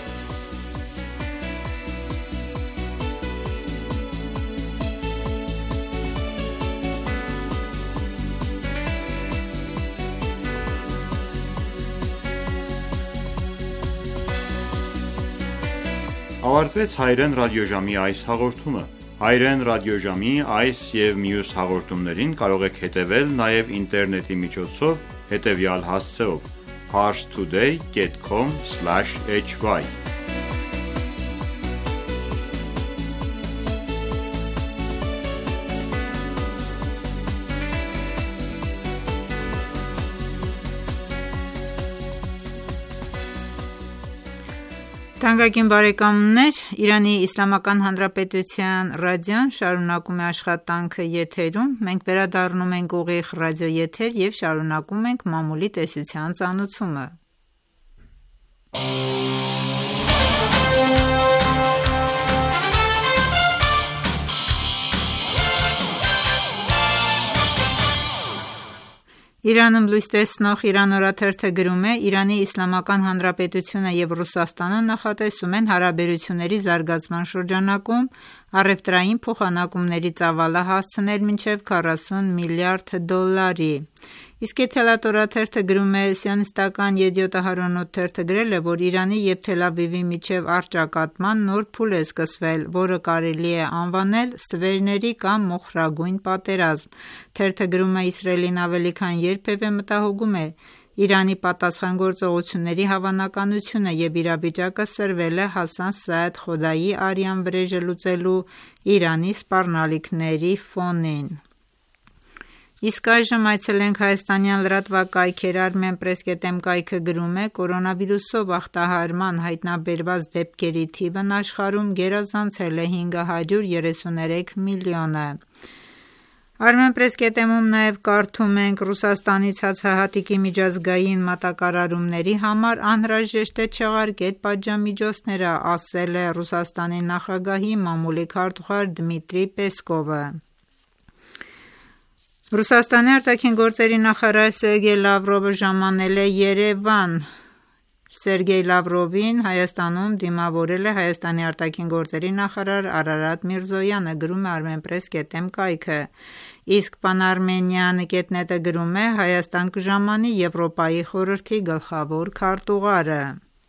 Ավարտվեց հայրեն ռադիոժամի այս հաղորդումը։ Հայրեն ռադիոժամի այս և մյուս հաղորդումներին կարող եք հետևել նաև ինտերնետի միջոցով հետևյալ հասցեով՝ parstoday.com/hy Թանկագին բարեկամներ, Իրանի Իսլամական Հանրապետության ռադիոն շարունակում է աշխատանքը եթերում։ Մենք վերադառնում ենք ուղիղ ռադիոեթեր և շարունակում ենք մամուլի տեսության ծանոթումը։ Իրանում լույս տեսնող Իրան օրաթերթը գրում է. «Իրանի Իսլամական Հանրապետությունը և Ռուսաստանը նախատեսում են հարաբերությունների զարգացման շրջանակում առևտրային փոխանակումների ծավալը հասցնել մինչև $40 միլիարդ։ Իսկ Եթելատ օրաթերթը գրում է. «Սիոնիստական Յեդիոթ Ahronoth թերթը գրել է, որ Իրանի և Թել Ավիվի միջև առճակատման նոր փուլ է սկսվել, որը կարելի է անվանել ստվերների կամ մոխրագույն պատերազմ»։ Թերթը գրում է. «Իսրայելին ավելի քան երբևէ մտահոգում է Իրանի պատասխան գործողությունների հավանականությունը և իրավիճակը սրվել է Հասան Սայեդ Խոդայիի արյան վրեժը լուծելու Իրանի սպառնալիքների ֆոնին»։ Իսկ այժմ այցելենք հայաստանյան լրատվակայքեր Armenpress.am կայքը գրում է կորոնավիրուսով ախտահարման հայտնաբերված դեպքերի թիվն աշխարհում գերազանցել է 533 միլիոնը։ Armenpress.am-ում նաև կարդում ենք Ռուսաստանի ցածահատիկի միջազգային մատակարարումների համար անհրաժեշտ է չեղարկել պատժամիջոցները, ասել է Ռուսաստանի նախագահի մամուլի քարտուղար Դմիտրի Պեսկովը։ Ռուսաստանի արտաքին գործերի նախարար Սերգեյ Լավրովը ժամանել է Երևան։ Սերգեյ Լավրովին Հայաստանում դիմավորել է Հայաստանի արտաքին գործերի նախարար Արարատ Միրզոյանը, գրում է Armenpress.am կայքը։ Իսկ Pan-Armenian.net-ը գրում է Հայաստան կժամանի Եվրոպայի խորհրդի գլխավոր քարտուղարը։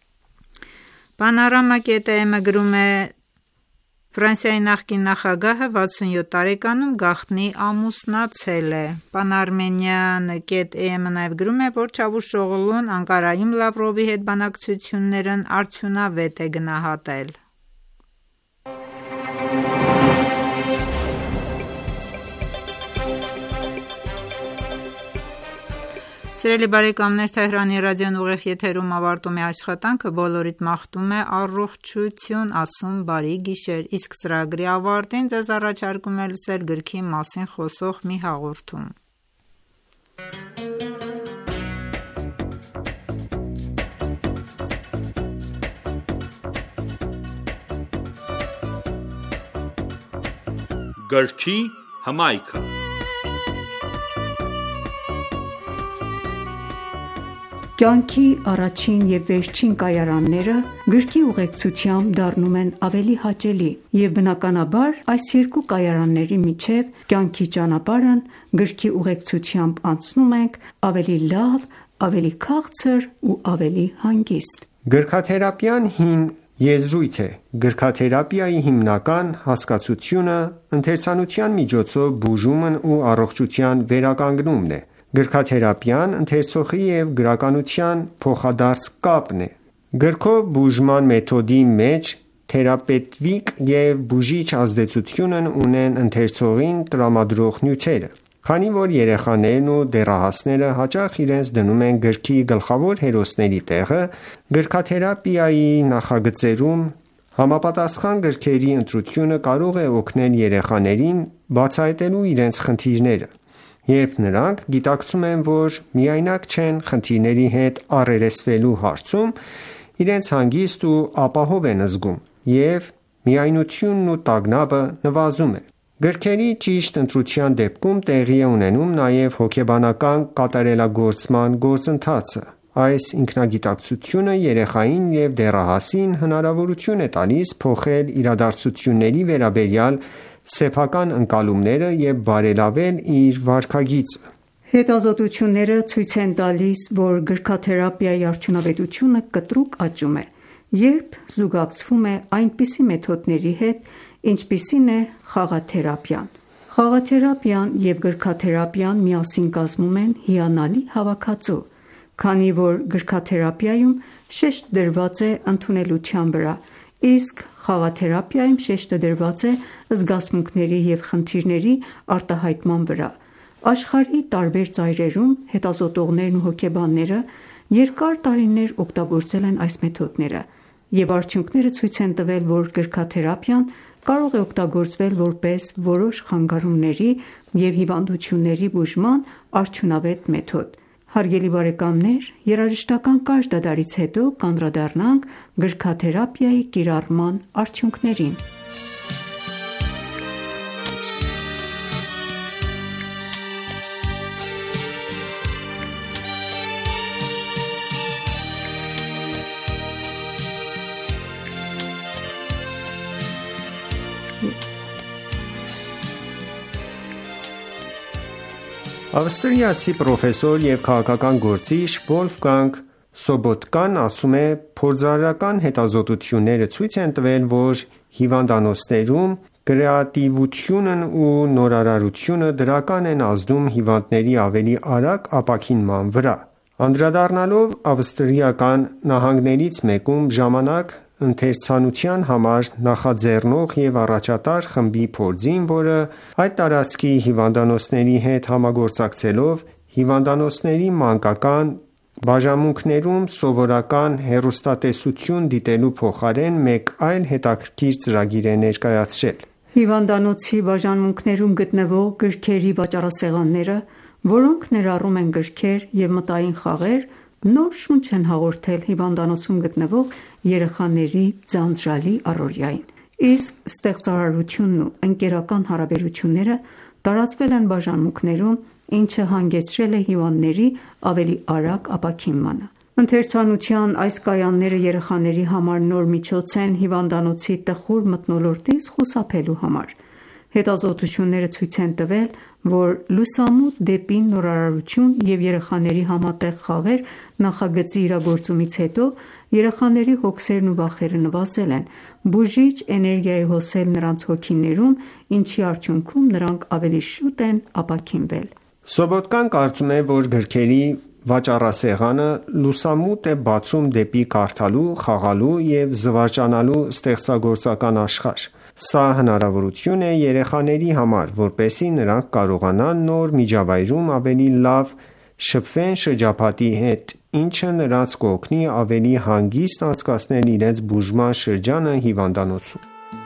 Panorama.am-ը գրում է Ֆրանսիայի նախկին նախագահը 67 տարեկանում գաղտնի ամուսնացել է։ Pan-Armenian.am-ը նաև գրում է, որ Չավուշօղլուն Անկարայում Լավրովի հետ բանակցություններն արդյունավետ է գնահատել։ Սիրելի բարեկամներ, Թեհրանի ռադիոն ուղիղ եթերում ավարտում է աշխատանքը, բոլորիդ մաղթում է առողջություն, ասում բարի գիշեր, իսկ ծրագրի ավարտին ձեզ առաջարկում է լսել գրքի մասին խոսող մի հաղորդում։ Գրքի հմայքը։ Կյանքի առաջին եւ վերջին կայարանները գրքի ուղեկցությամբ դառնում են ավելի հաճելի, եւ բնականաբար այս երկու կայարանների միջև կյանքի ճանապարհն գրքի ուղեկցությամբ անցնում ենք ավելի լավ, ավելի քաղցր ու ավելի հանգիստ։ Գրքաթերապիան հին եզրույթ է։ Գրքաթերապիայի հիմնական հասկացությունը ընթերցանության միջոցով բուժումն ու առողջության վերականգնումն է։ Գրքաթերապիան ընթերցողի և գրականության փոխադարձ կապն է։ Գրքով բուժման մեթոդի մեջ թերապևտիկ և բուժիչ ազդեցությունն ունեն ընթերցողին տրամադրող նյութերը։ Քանի որ երեխաներն ու դեռահասները հաճախ իրենց դնում են գրքի գլխավոր հերոսների տեղը, գրքաթերապիայի նախագծերում համապատասխան գրքերի ընտրությունը կարող է օգնել երեխաներին բացահայտելու իրենց խնդիրները։ Երբ նրանք գիտակցում են, որ միայնակ չեն խնդիրների հետ առերեսվելու հարցում, իրենց հանգիստ ու ապահով են զգում, և միայնությունն ու տագնապը նվազում է։ Գրքերի ճիշտ ընտրության դեպքում տեղի է ունենում նաև հոգեբանական կատարելագործման գործընթացը։ Այս ինքնագիտակցությունը երեխային և դեռահասին հնարավորություն է տալիս փոխել իրադարձությունների վերաբերյալ սեփական ընկալումները և բարելավել իր վարքագիծը։ Հետազոտությունները ցույց են տալիս, որ գրքաթերապիայի արդյունավետությունը կտրուկ աճում է, երբ զուգակցվում է այնպիսի մեթոդների հետ, ինչպիսին է խաղաթերապիան։ Խաղաթերապիան և գրքաթերապիան միասին կազմում են հիանալի հավաքածու, քանի որ գրքաթերապիայում շեշտը դրված է ընդունելության վրա, իսկ խաղաթերապիայում շեշտը դրված է զգացմունքների և խնդիրների արտահայտման վրա։ Աշխարհի տարբեր ծայրերում հետազոտողներն ու հոգեբանները երկար տարիներ օգտագործել են այս մեթոդները, և արդյունքները ցույց են տվել, որ գրքաթերապիան կարող է օգտագործվել որպես որոշ խանգարումների և հիվանդությունների բուժման արդյունավետ մեթոդ։ Հարգելի բարեկամներ, երաժշտական կարճ դադարից հետո կանդրադառնանք գրքաթերապիայի կիրառման արդյունքներին։ Ավստրիացի պրոֆեսոր և քաղաքական գործիչ Վոլֆգանգ Սոբոտկան ասում է. փորձարարական հետազոտությունները ցույց են տվել, որ հիվանդանոցներում կրեատիվությունն ու նորարարությունը դրական են ազդում հիվանդների ավելի արագ ապաքինման վրա։ Անդրադառնալով ավստրիական նահանգներից մեկում ժամանակ ընթերցանության համար նախաձեռնող և առաջատար խմբի փորձին, որը այդ տարածքի հիվանդանոցների հետ համագործակցելով հիվանդանոցների մանկական բաժանմունքներում սովորական հեռուստատեսություն դիտելու փոխարեն մեկ այլ հետաքրքիր ծրագիր է ներկայացրել։ Հիվանդանոցի բաժանմունքներում գտնվող գրքերի վաճառասեղանները, որոնք ներառում են գրքեր և մտային խաղեր, նոր շունչ են հաղորդել հիվանդանոցում գտնվող երեխաների ձանձրալի առօրյային, իսկ ստեղծարարությունն ու ընկերական հարաբերությունները տարածվել են բաժանմունքներում, ինչը հանգեցրել է հիվանդների ավելի արագ ապաքինմանը։ Ընթերցանության այս կայանները երեխաների համար նոր միջոց են հիվանդանոցի տխուր մթնոլորտից խուսափելու համար։ Հետազոտությունները ցույց են տվել, որ լուսամուտ դեպի նորարարություն և երեխաների համատեղ խաղեր նախագծի իրագործումից հետո երեխաների հոգսերն ու վախերը նվազել են, բուժիչ էներգիայի հոսել նրանց հոգիներում, ինչի արդյունքում նրանք ավելի շուտ են ապաքինվել։ Սոբոտկան կարծում է, որ գրքերի վաճառասեղանը լուսամուտ է բացում դեպի կարդալու, խաղալու և զվարճանալու ստեղծագործական աշխարհ։ Սա հնարավորություն է երեխաների համար, որպեսզի նրանք կարողանան նոր միջավայրում ավելի լավ շփվեն շրջապատի հետ, ինչը նրանց կօգնի ավելի հանգիստ անցկացնել իրենց բուժման շրջանը հիվանդանոցում։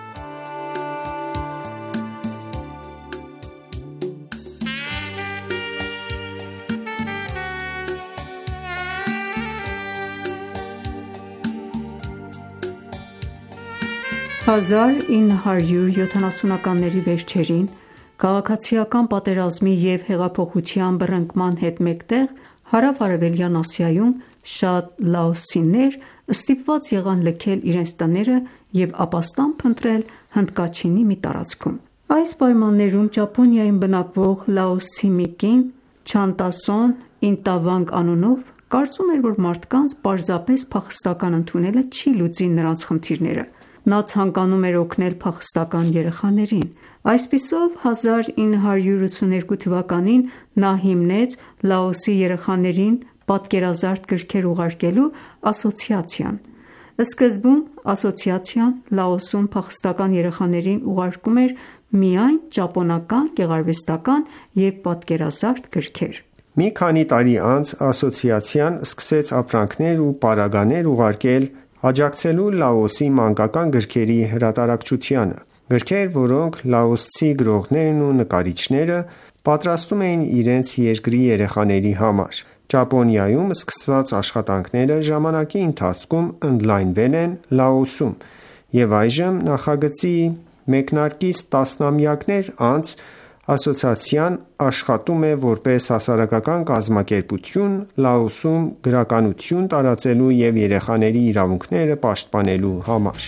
«1970-ականների վերջերին քաղաքացիական պատերազմի և հեղափոխության բռնկման հետ մեկտեղ հարավ-արևելյան Ասիայում շատ լաոսցիներ ստիպված եղան լքել իրենց տները և ապաստան փնտրել հնդկաչինի մի տարածքում։ Այս պայմաններում Ճապոնիայում բնակվող լաոսցի մի կին Չանտասոն Ինտավանգ անունով կարծում էր, որ մարդկանց պարզապես փախստական ընդունելը չի լուծի նրանց խնդիրները։ Նա ցանկանում էր օգնել փախստական երեխաներին։ Այսպիսով 1982 թվականին նա հիմնեց Լաոսի երեխաներին պատկերազարդ գրքեր ուղարկելու ասոցիացիան։ Սկզբում ասոցիացիան Լաոսում փախստական երեխաներին ուղարկում էր միայն ճապոնական գեղարվեստական և պատկերազարդ գրքեր։ Մի քանի տարի անց ասոցիացիան սկսեց ապրանքներ ու պարագաներ ուղարկել աջակցելու Լաոսի մանկական գրքերի հրատարակչությանը։ Գրքեր, որոնք լաոսցի գրողներն ու նկարիչները պատրաստում էին իրենց երկրի երեխաների համար։ Ճապոնիայում սկսված աշխատանքները ժամանակի ընթացքում ընդլայնվել են Լաոսում, և այժմ նախագծի մեկնարկից տասնամյակներ անց ասոցիացիան աշխատում է որպես հասարակական կազմակերպություն Լաոսում գրականություն տարածելու և երեխաների իրավունքները պաշտպանելու համար։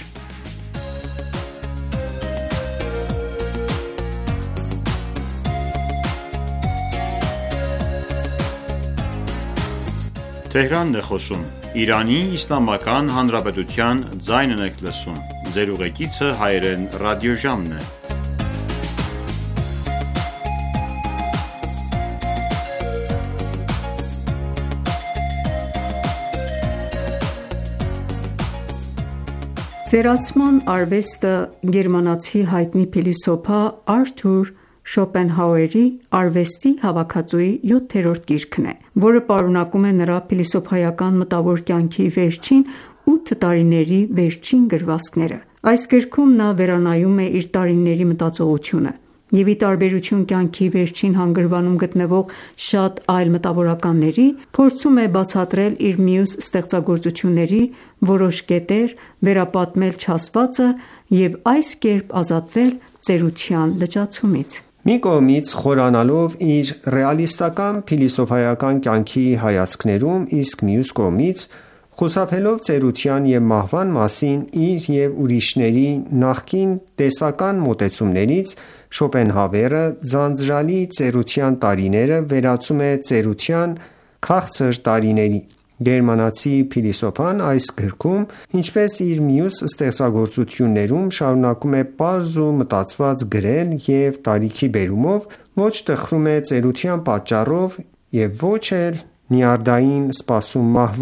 Զերացման արվեստը գերմանացի հայտնի փիլիսոփա Արթուր Շոպենհաուերի արվեստի հավաքածուի 7-րդ գիրքն է, որը պարունակում է նրա փիլիսոփայական մտավոր կյանքի վերջին 8 տարիների վերջին գրվածքները։ Այս գրքում նա վերանայում է իր տարիների մտածողությունը և ի տարբերություն կյանքի վերջին հանգրվանում գտնվող շատ այլ մտավորականների, փորձում է բացատրել իր մյուս ստեղծագործությունների որոշ կետեր, վերապատմել չասվածը և այս կերպ ազատվել ծերության լճացումից։ Մի կողմից խորանալով իր ռեալիստական փիլիսոփայական կյանքի հայացքներում, իսկ մյուս կողմից խուսափելով ծերության և մահվան մասին իր և ուրիշների նախկին տեսական մոտեցումներից, Շոպենհավերը ձանձրալի ծերության տարիները վերածում է ծերության քաղցր տարիների։ Գերմանացի փիլիսոփան այս գրքում, ինչպես իր մյուս ստեղծագործություններում, շարունակում է պարզ ու մտածված գրել և տարիքի բերումով ոչ տխրում է ծերության պատճառով և ոչ էլ նյարդային սպասում մահվան։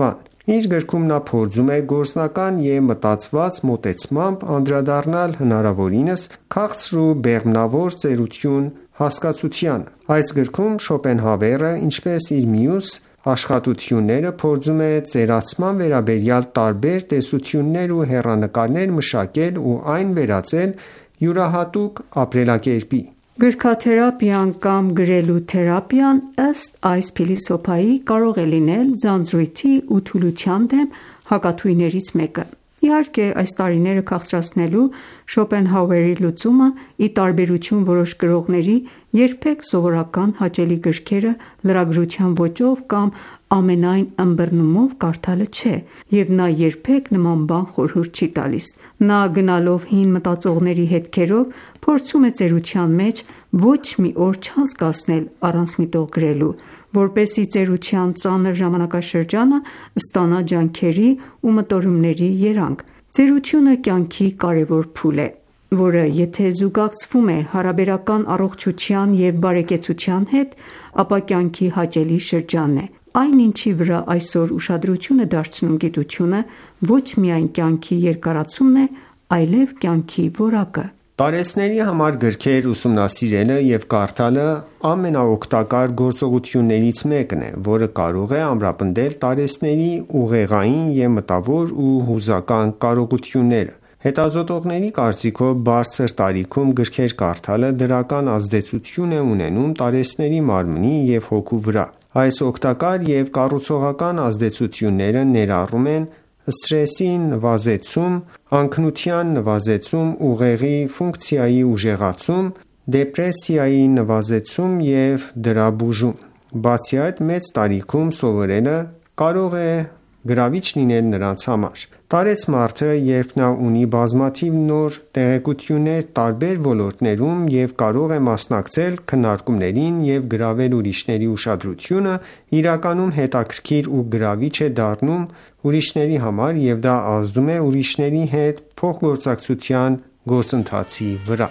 Իր գրքում նա փորձում է գործնական և մտածված մոտեցմամբ անդրադառնալ հնարավորինս քաղցր ու բեղմնավոր ծերություն հասկացությանը։ Այս գրքում Շոպենհավերը, ինչպես իր մյուս աշխատությունները, փորձում է ծերացման վերաբերյալ տարբեր տեսություններ ու հեռանկարներ մշակել ու այն վերածել յուրահատուկ ապրելակերպի։ Գրքաթերապիան կամ գրելու թերապիան ըստ այս փիլիսոփայի կարող է լինել ձանձրույթի ու թուլության դեմ հակաթույներից մեկը։ Իհարկե, այս տարիները քաղցրացնելու Շոպենհաուերի լուծումը, ի տարբերություն որոշ գրողների, երբեք սովորական հաճելի գրքերը լրագրության ոճով կամ ամենայն ըմբռնումով կարդալը չէ, և նա երբեք նման բան խորհուրդ չի տալիս։ Նա գնալով հին մտածողների հետքերով, փորձում է ծերության մեջ ոչ մի օր չանցկացնել առանց միտող գրելու, որպեսզի ծերության ծանր ժամանակաշրջանը ստանա ջանքերի ու մտորումների երանգ։ Ծերությունը կյանքի կարևոր փուլ է, որը եթե զուգակցվում է հարաբերական առողջության և բարեկեցության հետ, ապա կյանքի հաճելի շրջանն է։ Այն, ինչի վրա այսօր ուշադրություն է դարձնում գիտությունը, ոչ միայն կյանքի երկարացումն է, այլև կյանքի որակը։ Տարեցների համար գրքեր ուսումնասիրելը և կարդալը ամենաօգտակար գործողություններից մեկն է, որը կարող է ամրապնդել տարեցների ուղեղային և մտավոր ու հուզական կարողությունները։ Հետազոտողների կարծիքով, բարձր տարիքում գրքեր կարդալը դրական ազդեցություն է ունենում տարեցների մարմնի և հոգու վրա։ Այս օգտակար և կառուցողական ազդեցությունները ներառում են սթրեսի նվազեցում, անքնության նվազեցում, ուղեղի ֆունկցիայի ուժեղացում, դեպրեսիայի նվազեցում և դրա բուժում։ Բացի այդ, մեծ տարիքում սովորելը կարող է գրավիչ լինել նրանց համար։ Տարեց մարդը, երբ նա ունի բազմաթիվ նոր տեղեկություններ տարբեր ոլորտներում և կարող է մասնակցել քննարկումներին և գրավել ուրիշների ուշադրությունը, իրականում հետաքրքիր ու գրավիչ է դառնում ուրիշների համար և դա ազդում է ուրիշների հետ փոխգործակցության գործընթացի վրա։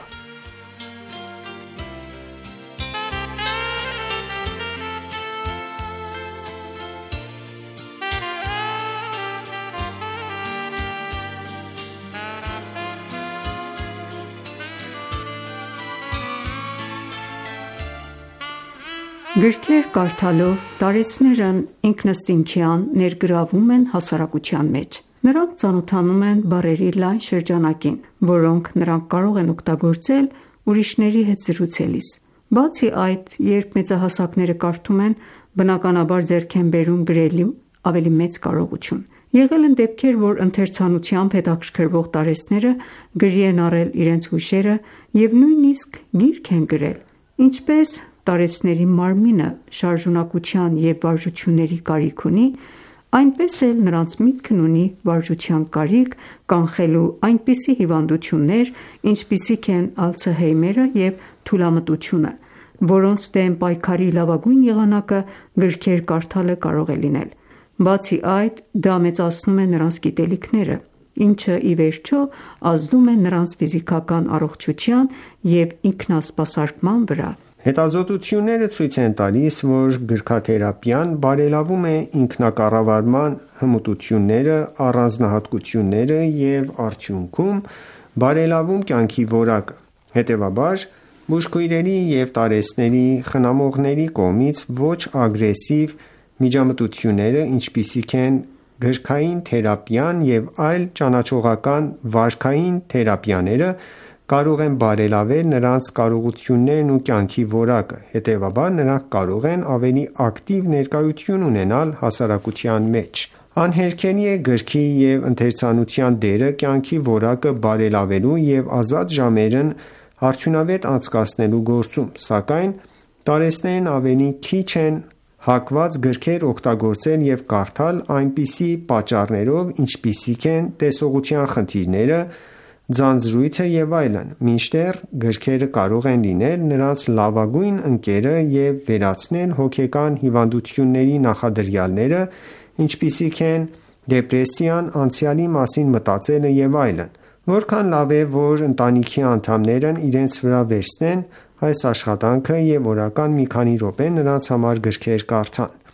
Գրքեր կարդալով տարեցներն ինքնըստինքյան ներգրավում են հասարակության մեջ։ Նրանք ծանոթանում են բառերի լայն շրջանակին, որոնք նրանք կարող են օգտագործել ուրիշների հետ զրուցելիս։ Բացի այդ, երբ մեծահասակները կարդում են, բնականաբար ձեռք են բերում գրելու ավելի մեծ կարողություն։ Եղել են դեպքեր, որ ընթերցանությամբ հետաքրքրվող տարեցները գրի են առել իրենց հուշերը և նույնիսկ գիրք են գրել։ Ինչպես տարեցների մարմինը շարժունակության և վարժությունների կարիք ունի, այնպես էլ նրանց միտքն ունի վարժության կարիք կանխելու այնպիսի հիվանդություններ, ինչպիսիք են Ալցհեյմերը և թուլամտությունը, որոնց դեմ պայքարի լավագույն եղանակը գրքեր կարդալը կարող է լինել։ Բացի այդ, դա մեծացնում է նրանց գիտելիքները, ինչը ի վերջո ազդում է նրանց ֆիզիկական առողջության և ինքնասպասարկման վրա։ Հետազոտությունները ցույց են տալիս, որ գրքաթերապիան բարելավում է ինքնակառավարման հմտությունները, առանձնահատկությունները և արդյունքում բարելավում կյանքի որակը։ Հետևաբար, բուժքույրերի և տարեցների խնամողների կողմից ոչ ագրեսիվ միջամտությունները, ինչպիսիք են գրքային թերապիան և այլ ճանաչողական վարքային թերապիաները, կարող են բարելավել նրանց կարողություններն ու կյանքի որակը։ Հետևաբար, նրանք կարող են ավելի ակտիվ ներկայություն ունենալ հասարակության մեջ։ Անհերքելի է գրքի և ընթերցանության դերը կյանքի որակը բարելավելու և ազատ ժամերն արդյունավետ անցկացնելու գործում, սակայն տարեցներն ավելի քիչ են հակված գրքեր օգտագործել և կարդալ այնպիսի պատճառներով, ինչպիսիք են տեսողության խնդիրները, ձանձրույթը և այլն, մինչդեռ գրքերը կարող են լինել նրանց լավագույն ընկերը և վերացնել հոգեկան հիվանդությունների նախադրյալները, ինչպիսիք են դեպրեսիան, անցյալի մասին մտածելը և այլն։ Որքան լավ է, որ ընտանիքի անդամներն իրենց վրա վերցնեն այս աշխատանքը և օրական մի քանի րոպե նրանց համար գրքեր կարդան։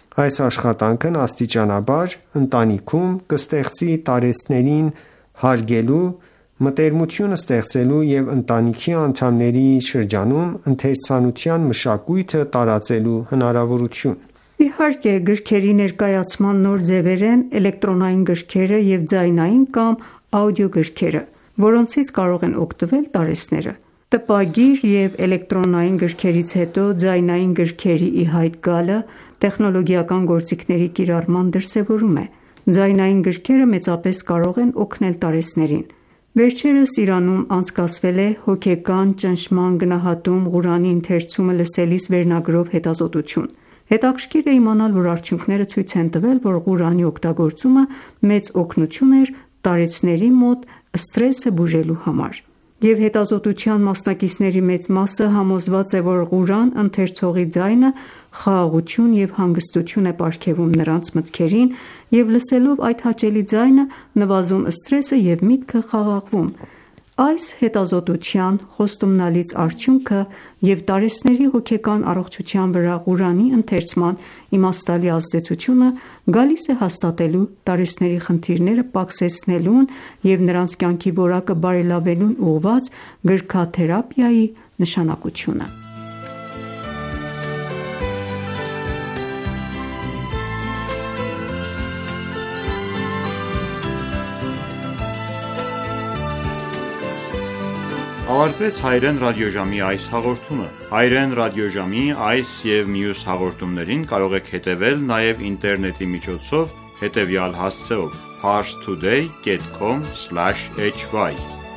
Այս աշխատանքն աստիճանաբար ընտանիքում կստեղծի տարեցներին հարգելու, մտերմություն ստեղծելու և ընտանիքի անդամների շրջանում ընթերցանության մշակույթը տարածելու հնարավորություն։ Իհարկե, գրքերի ներկայացման նոր ձևեր են էլեկտրոնային գրքերը և ձայնային կամ աուդիո գրքերը, որոնցից կարող են օգտվել տարեցները։ Տպագիր և էլեկտրոնային գրքերից հետո ձայնային գրքերի ի հայտ գալը տեխնոլոգիական գործիքների կիրառման դրսևորում է։ Ձայնային գրքերը մեծապես կարող են օգնել տարեցներին։ Վերջերս Իրանում անցկացվել է «Հոգեկան ճնշման գնահատում Ղուրանի ընթերցումը լսելիս» վերնագրով հետազոտություն։ Հետաքրքիր է իմանալ, որ արդյունքները ցույց են տվել, որ Ղուրանի օգտագործումը մեծ օգնություն էր տարեցների մոտ սթրեսը բուժելու համար։ Եվ հետազոտության մասնակիցների մեծ մասը համոզված է, որ Ղուրան ընթերցողի ձայնը խաղաղություն և հանգստություն է պարգևում նրանց մտքերին, և լսելով այդ հաճելի ձայնը նվազում սթրեսը և միտքը խաղաղվում։ Այս հետազոտության խոստումնալից արդյունքը և տարեցների հոգեկան առողջության վրա Ղուրանի ընթերցման իմաստալի ազդեցությունը գալիս է հաստատելու տարեցների խնդիրները պակսեցնելուն և նրանց կյանքի որակը բարելավելուն ուղղված գրքաթերապիայի նշանակությունը։ Ավարտվեց Հայրեն ռադիոժամի այս հաղորդումը։ Հայրեն ռադիոժամի այս և մյուս հաղորդումներին կարող եք հետևել նաև ինտերնետի միջոցով հետևյալ հասցեով՝ parstoday.com/hy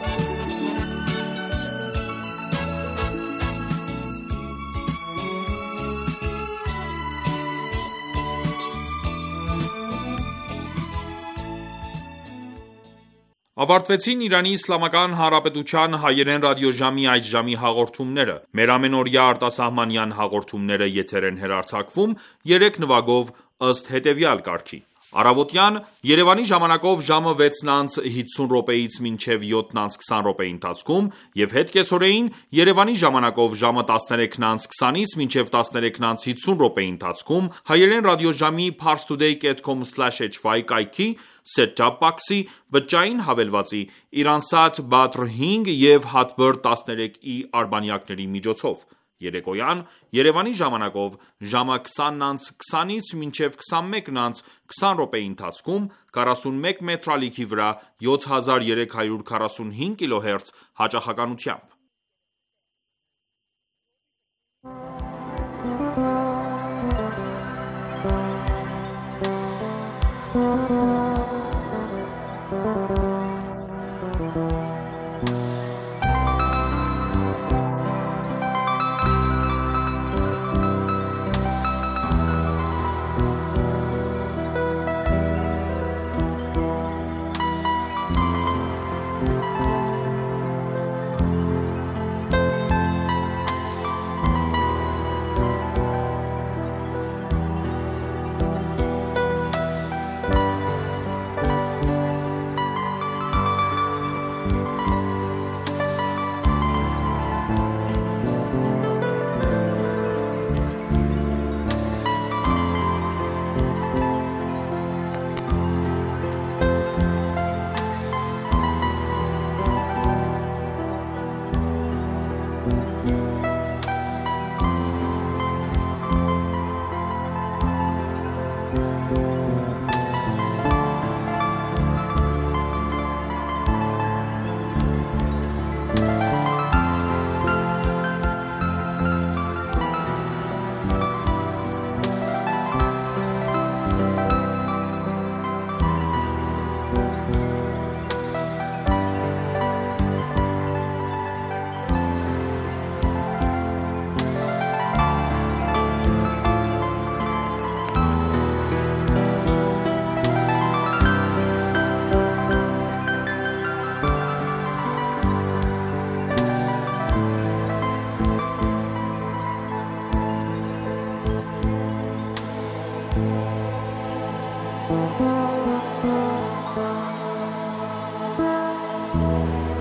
Ավարտվեցին Իրանի Իսլամական Հանրապետության հայերեն ռադիոժամի այս ժամի հաղորդումները։ Մեր ամենօրյա արտասահմանյան հաղորդումները եթեր են հեռարձակվում 3 նվագով ըստ հետևյալ կարգի։ Առավոտյան Երևանի ժամանակով ժամը 6:50-ից մինչև 7:20 ընթացքում և հետ կեսօրեին Երևանի ժամանակով ժամը 13:20-ից մինչև 13:50 ընթացքում հայերեն ռադիոժամի parstoday.com/hy կայքի set-top box-ի, բջջային հավելվածի, Iransat Badr 5 և Hotbird 13i արբանյակների միջոցով։ Երեկոյան Երևանի ժամանակով ժամը 20:20-ից մինչև 21:20 ընթացքում 41 մետրալիքի վրա 7345 կիլոհերց հաճախականությամբ։ Thank you.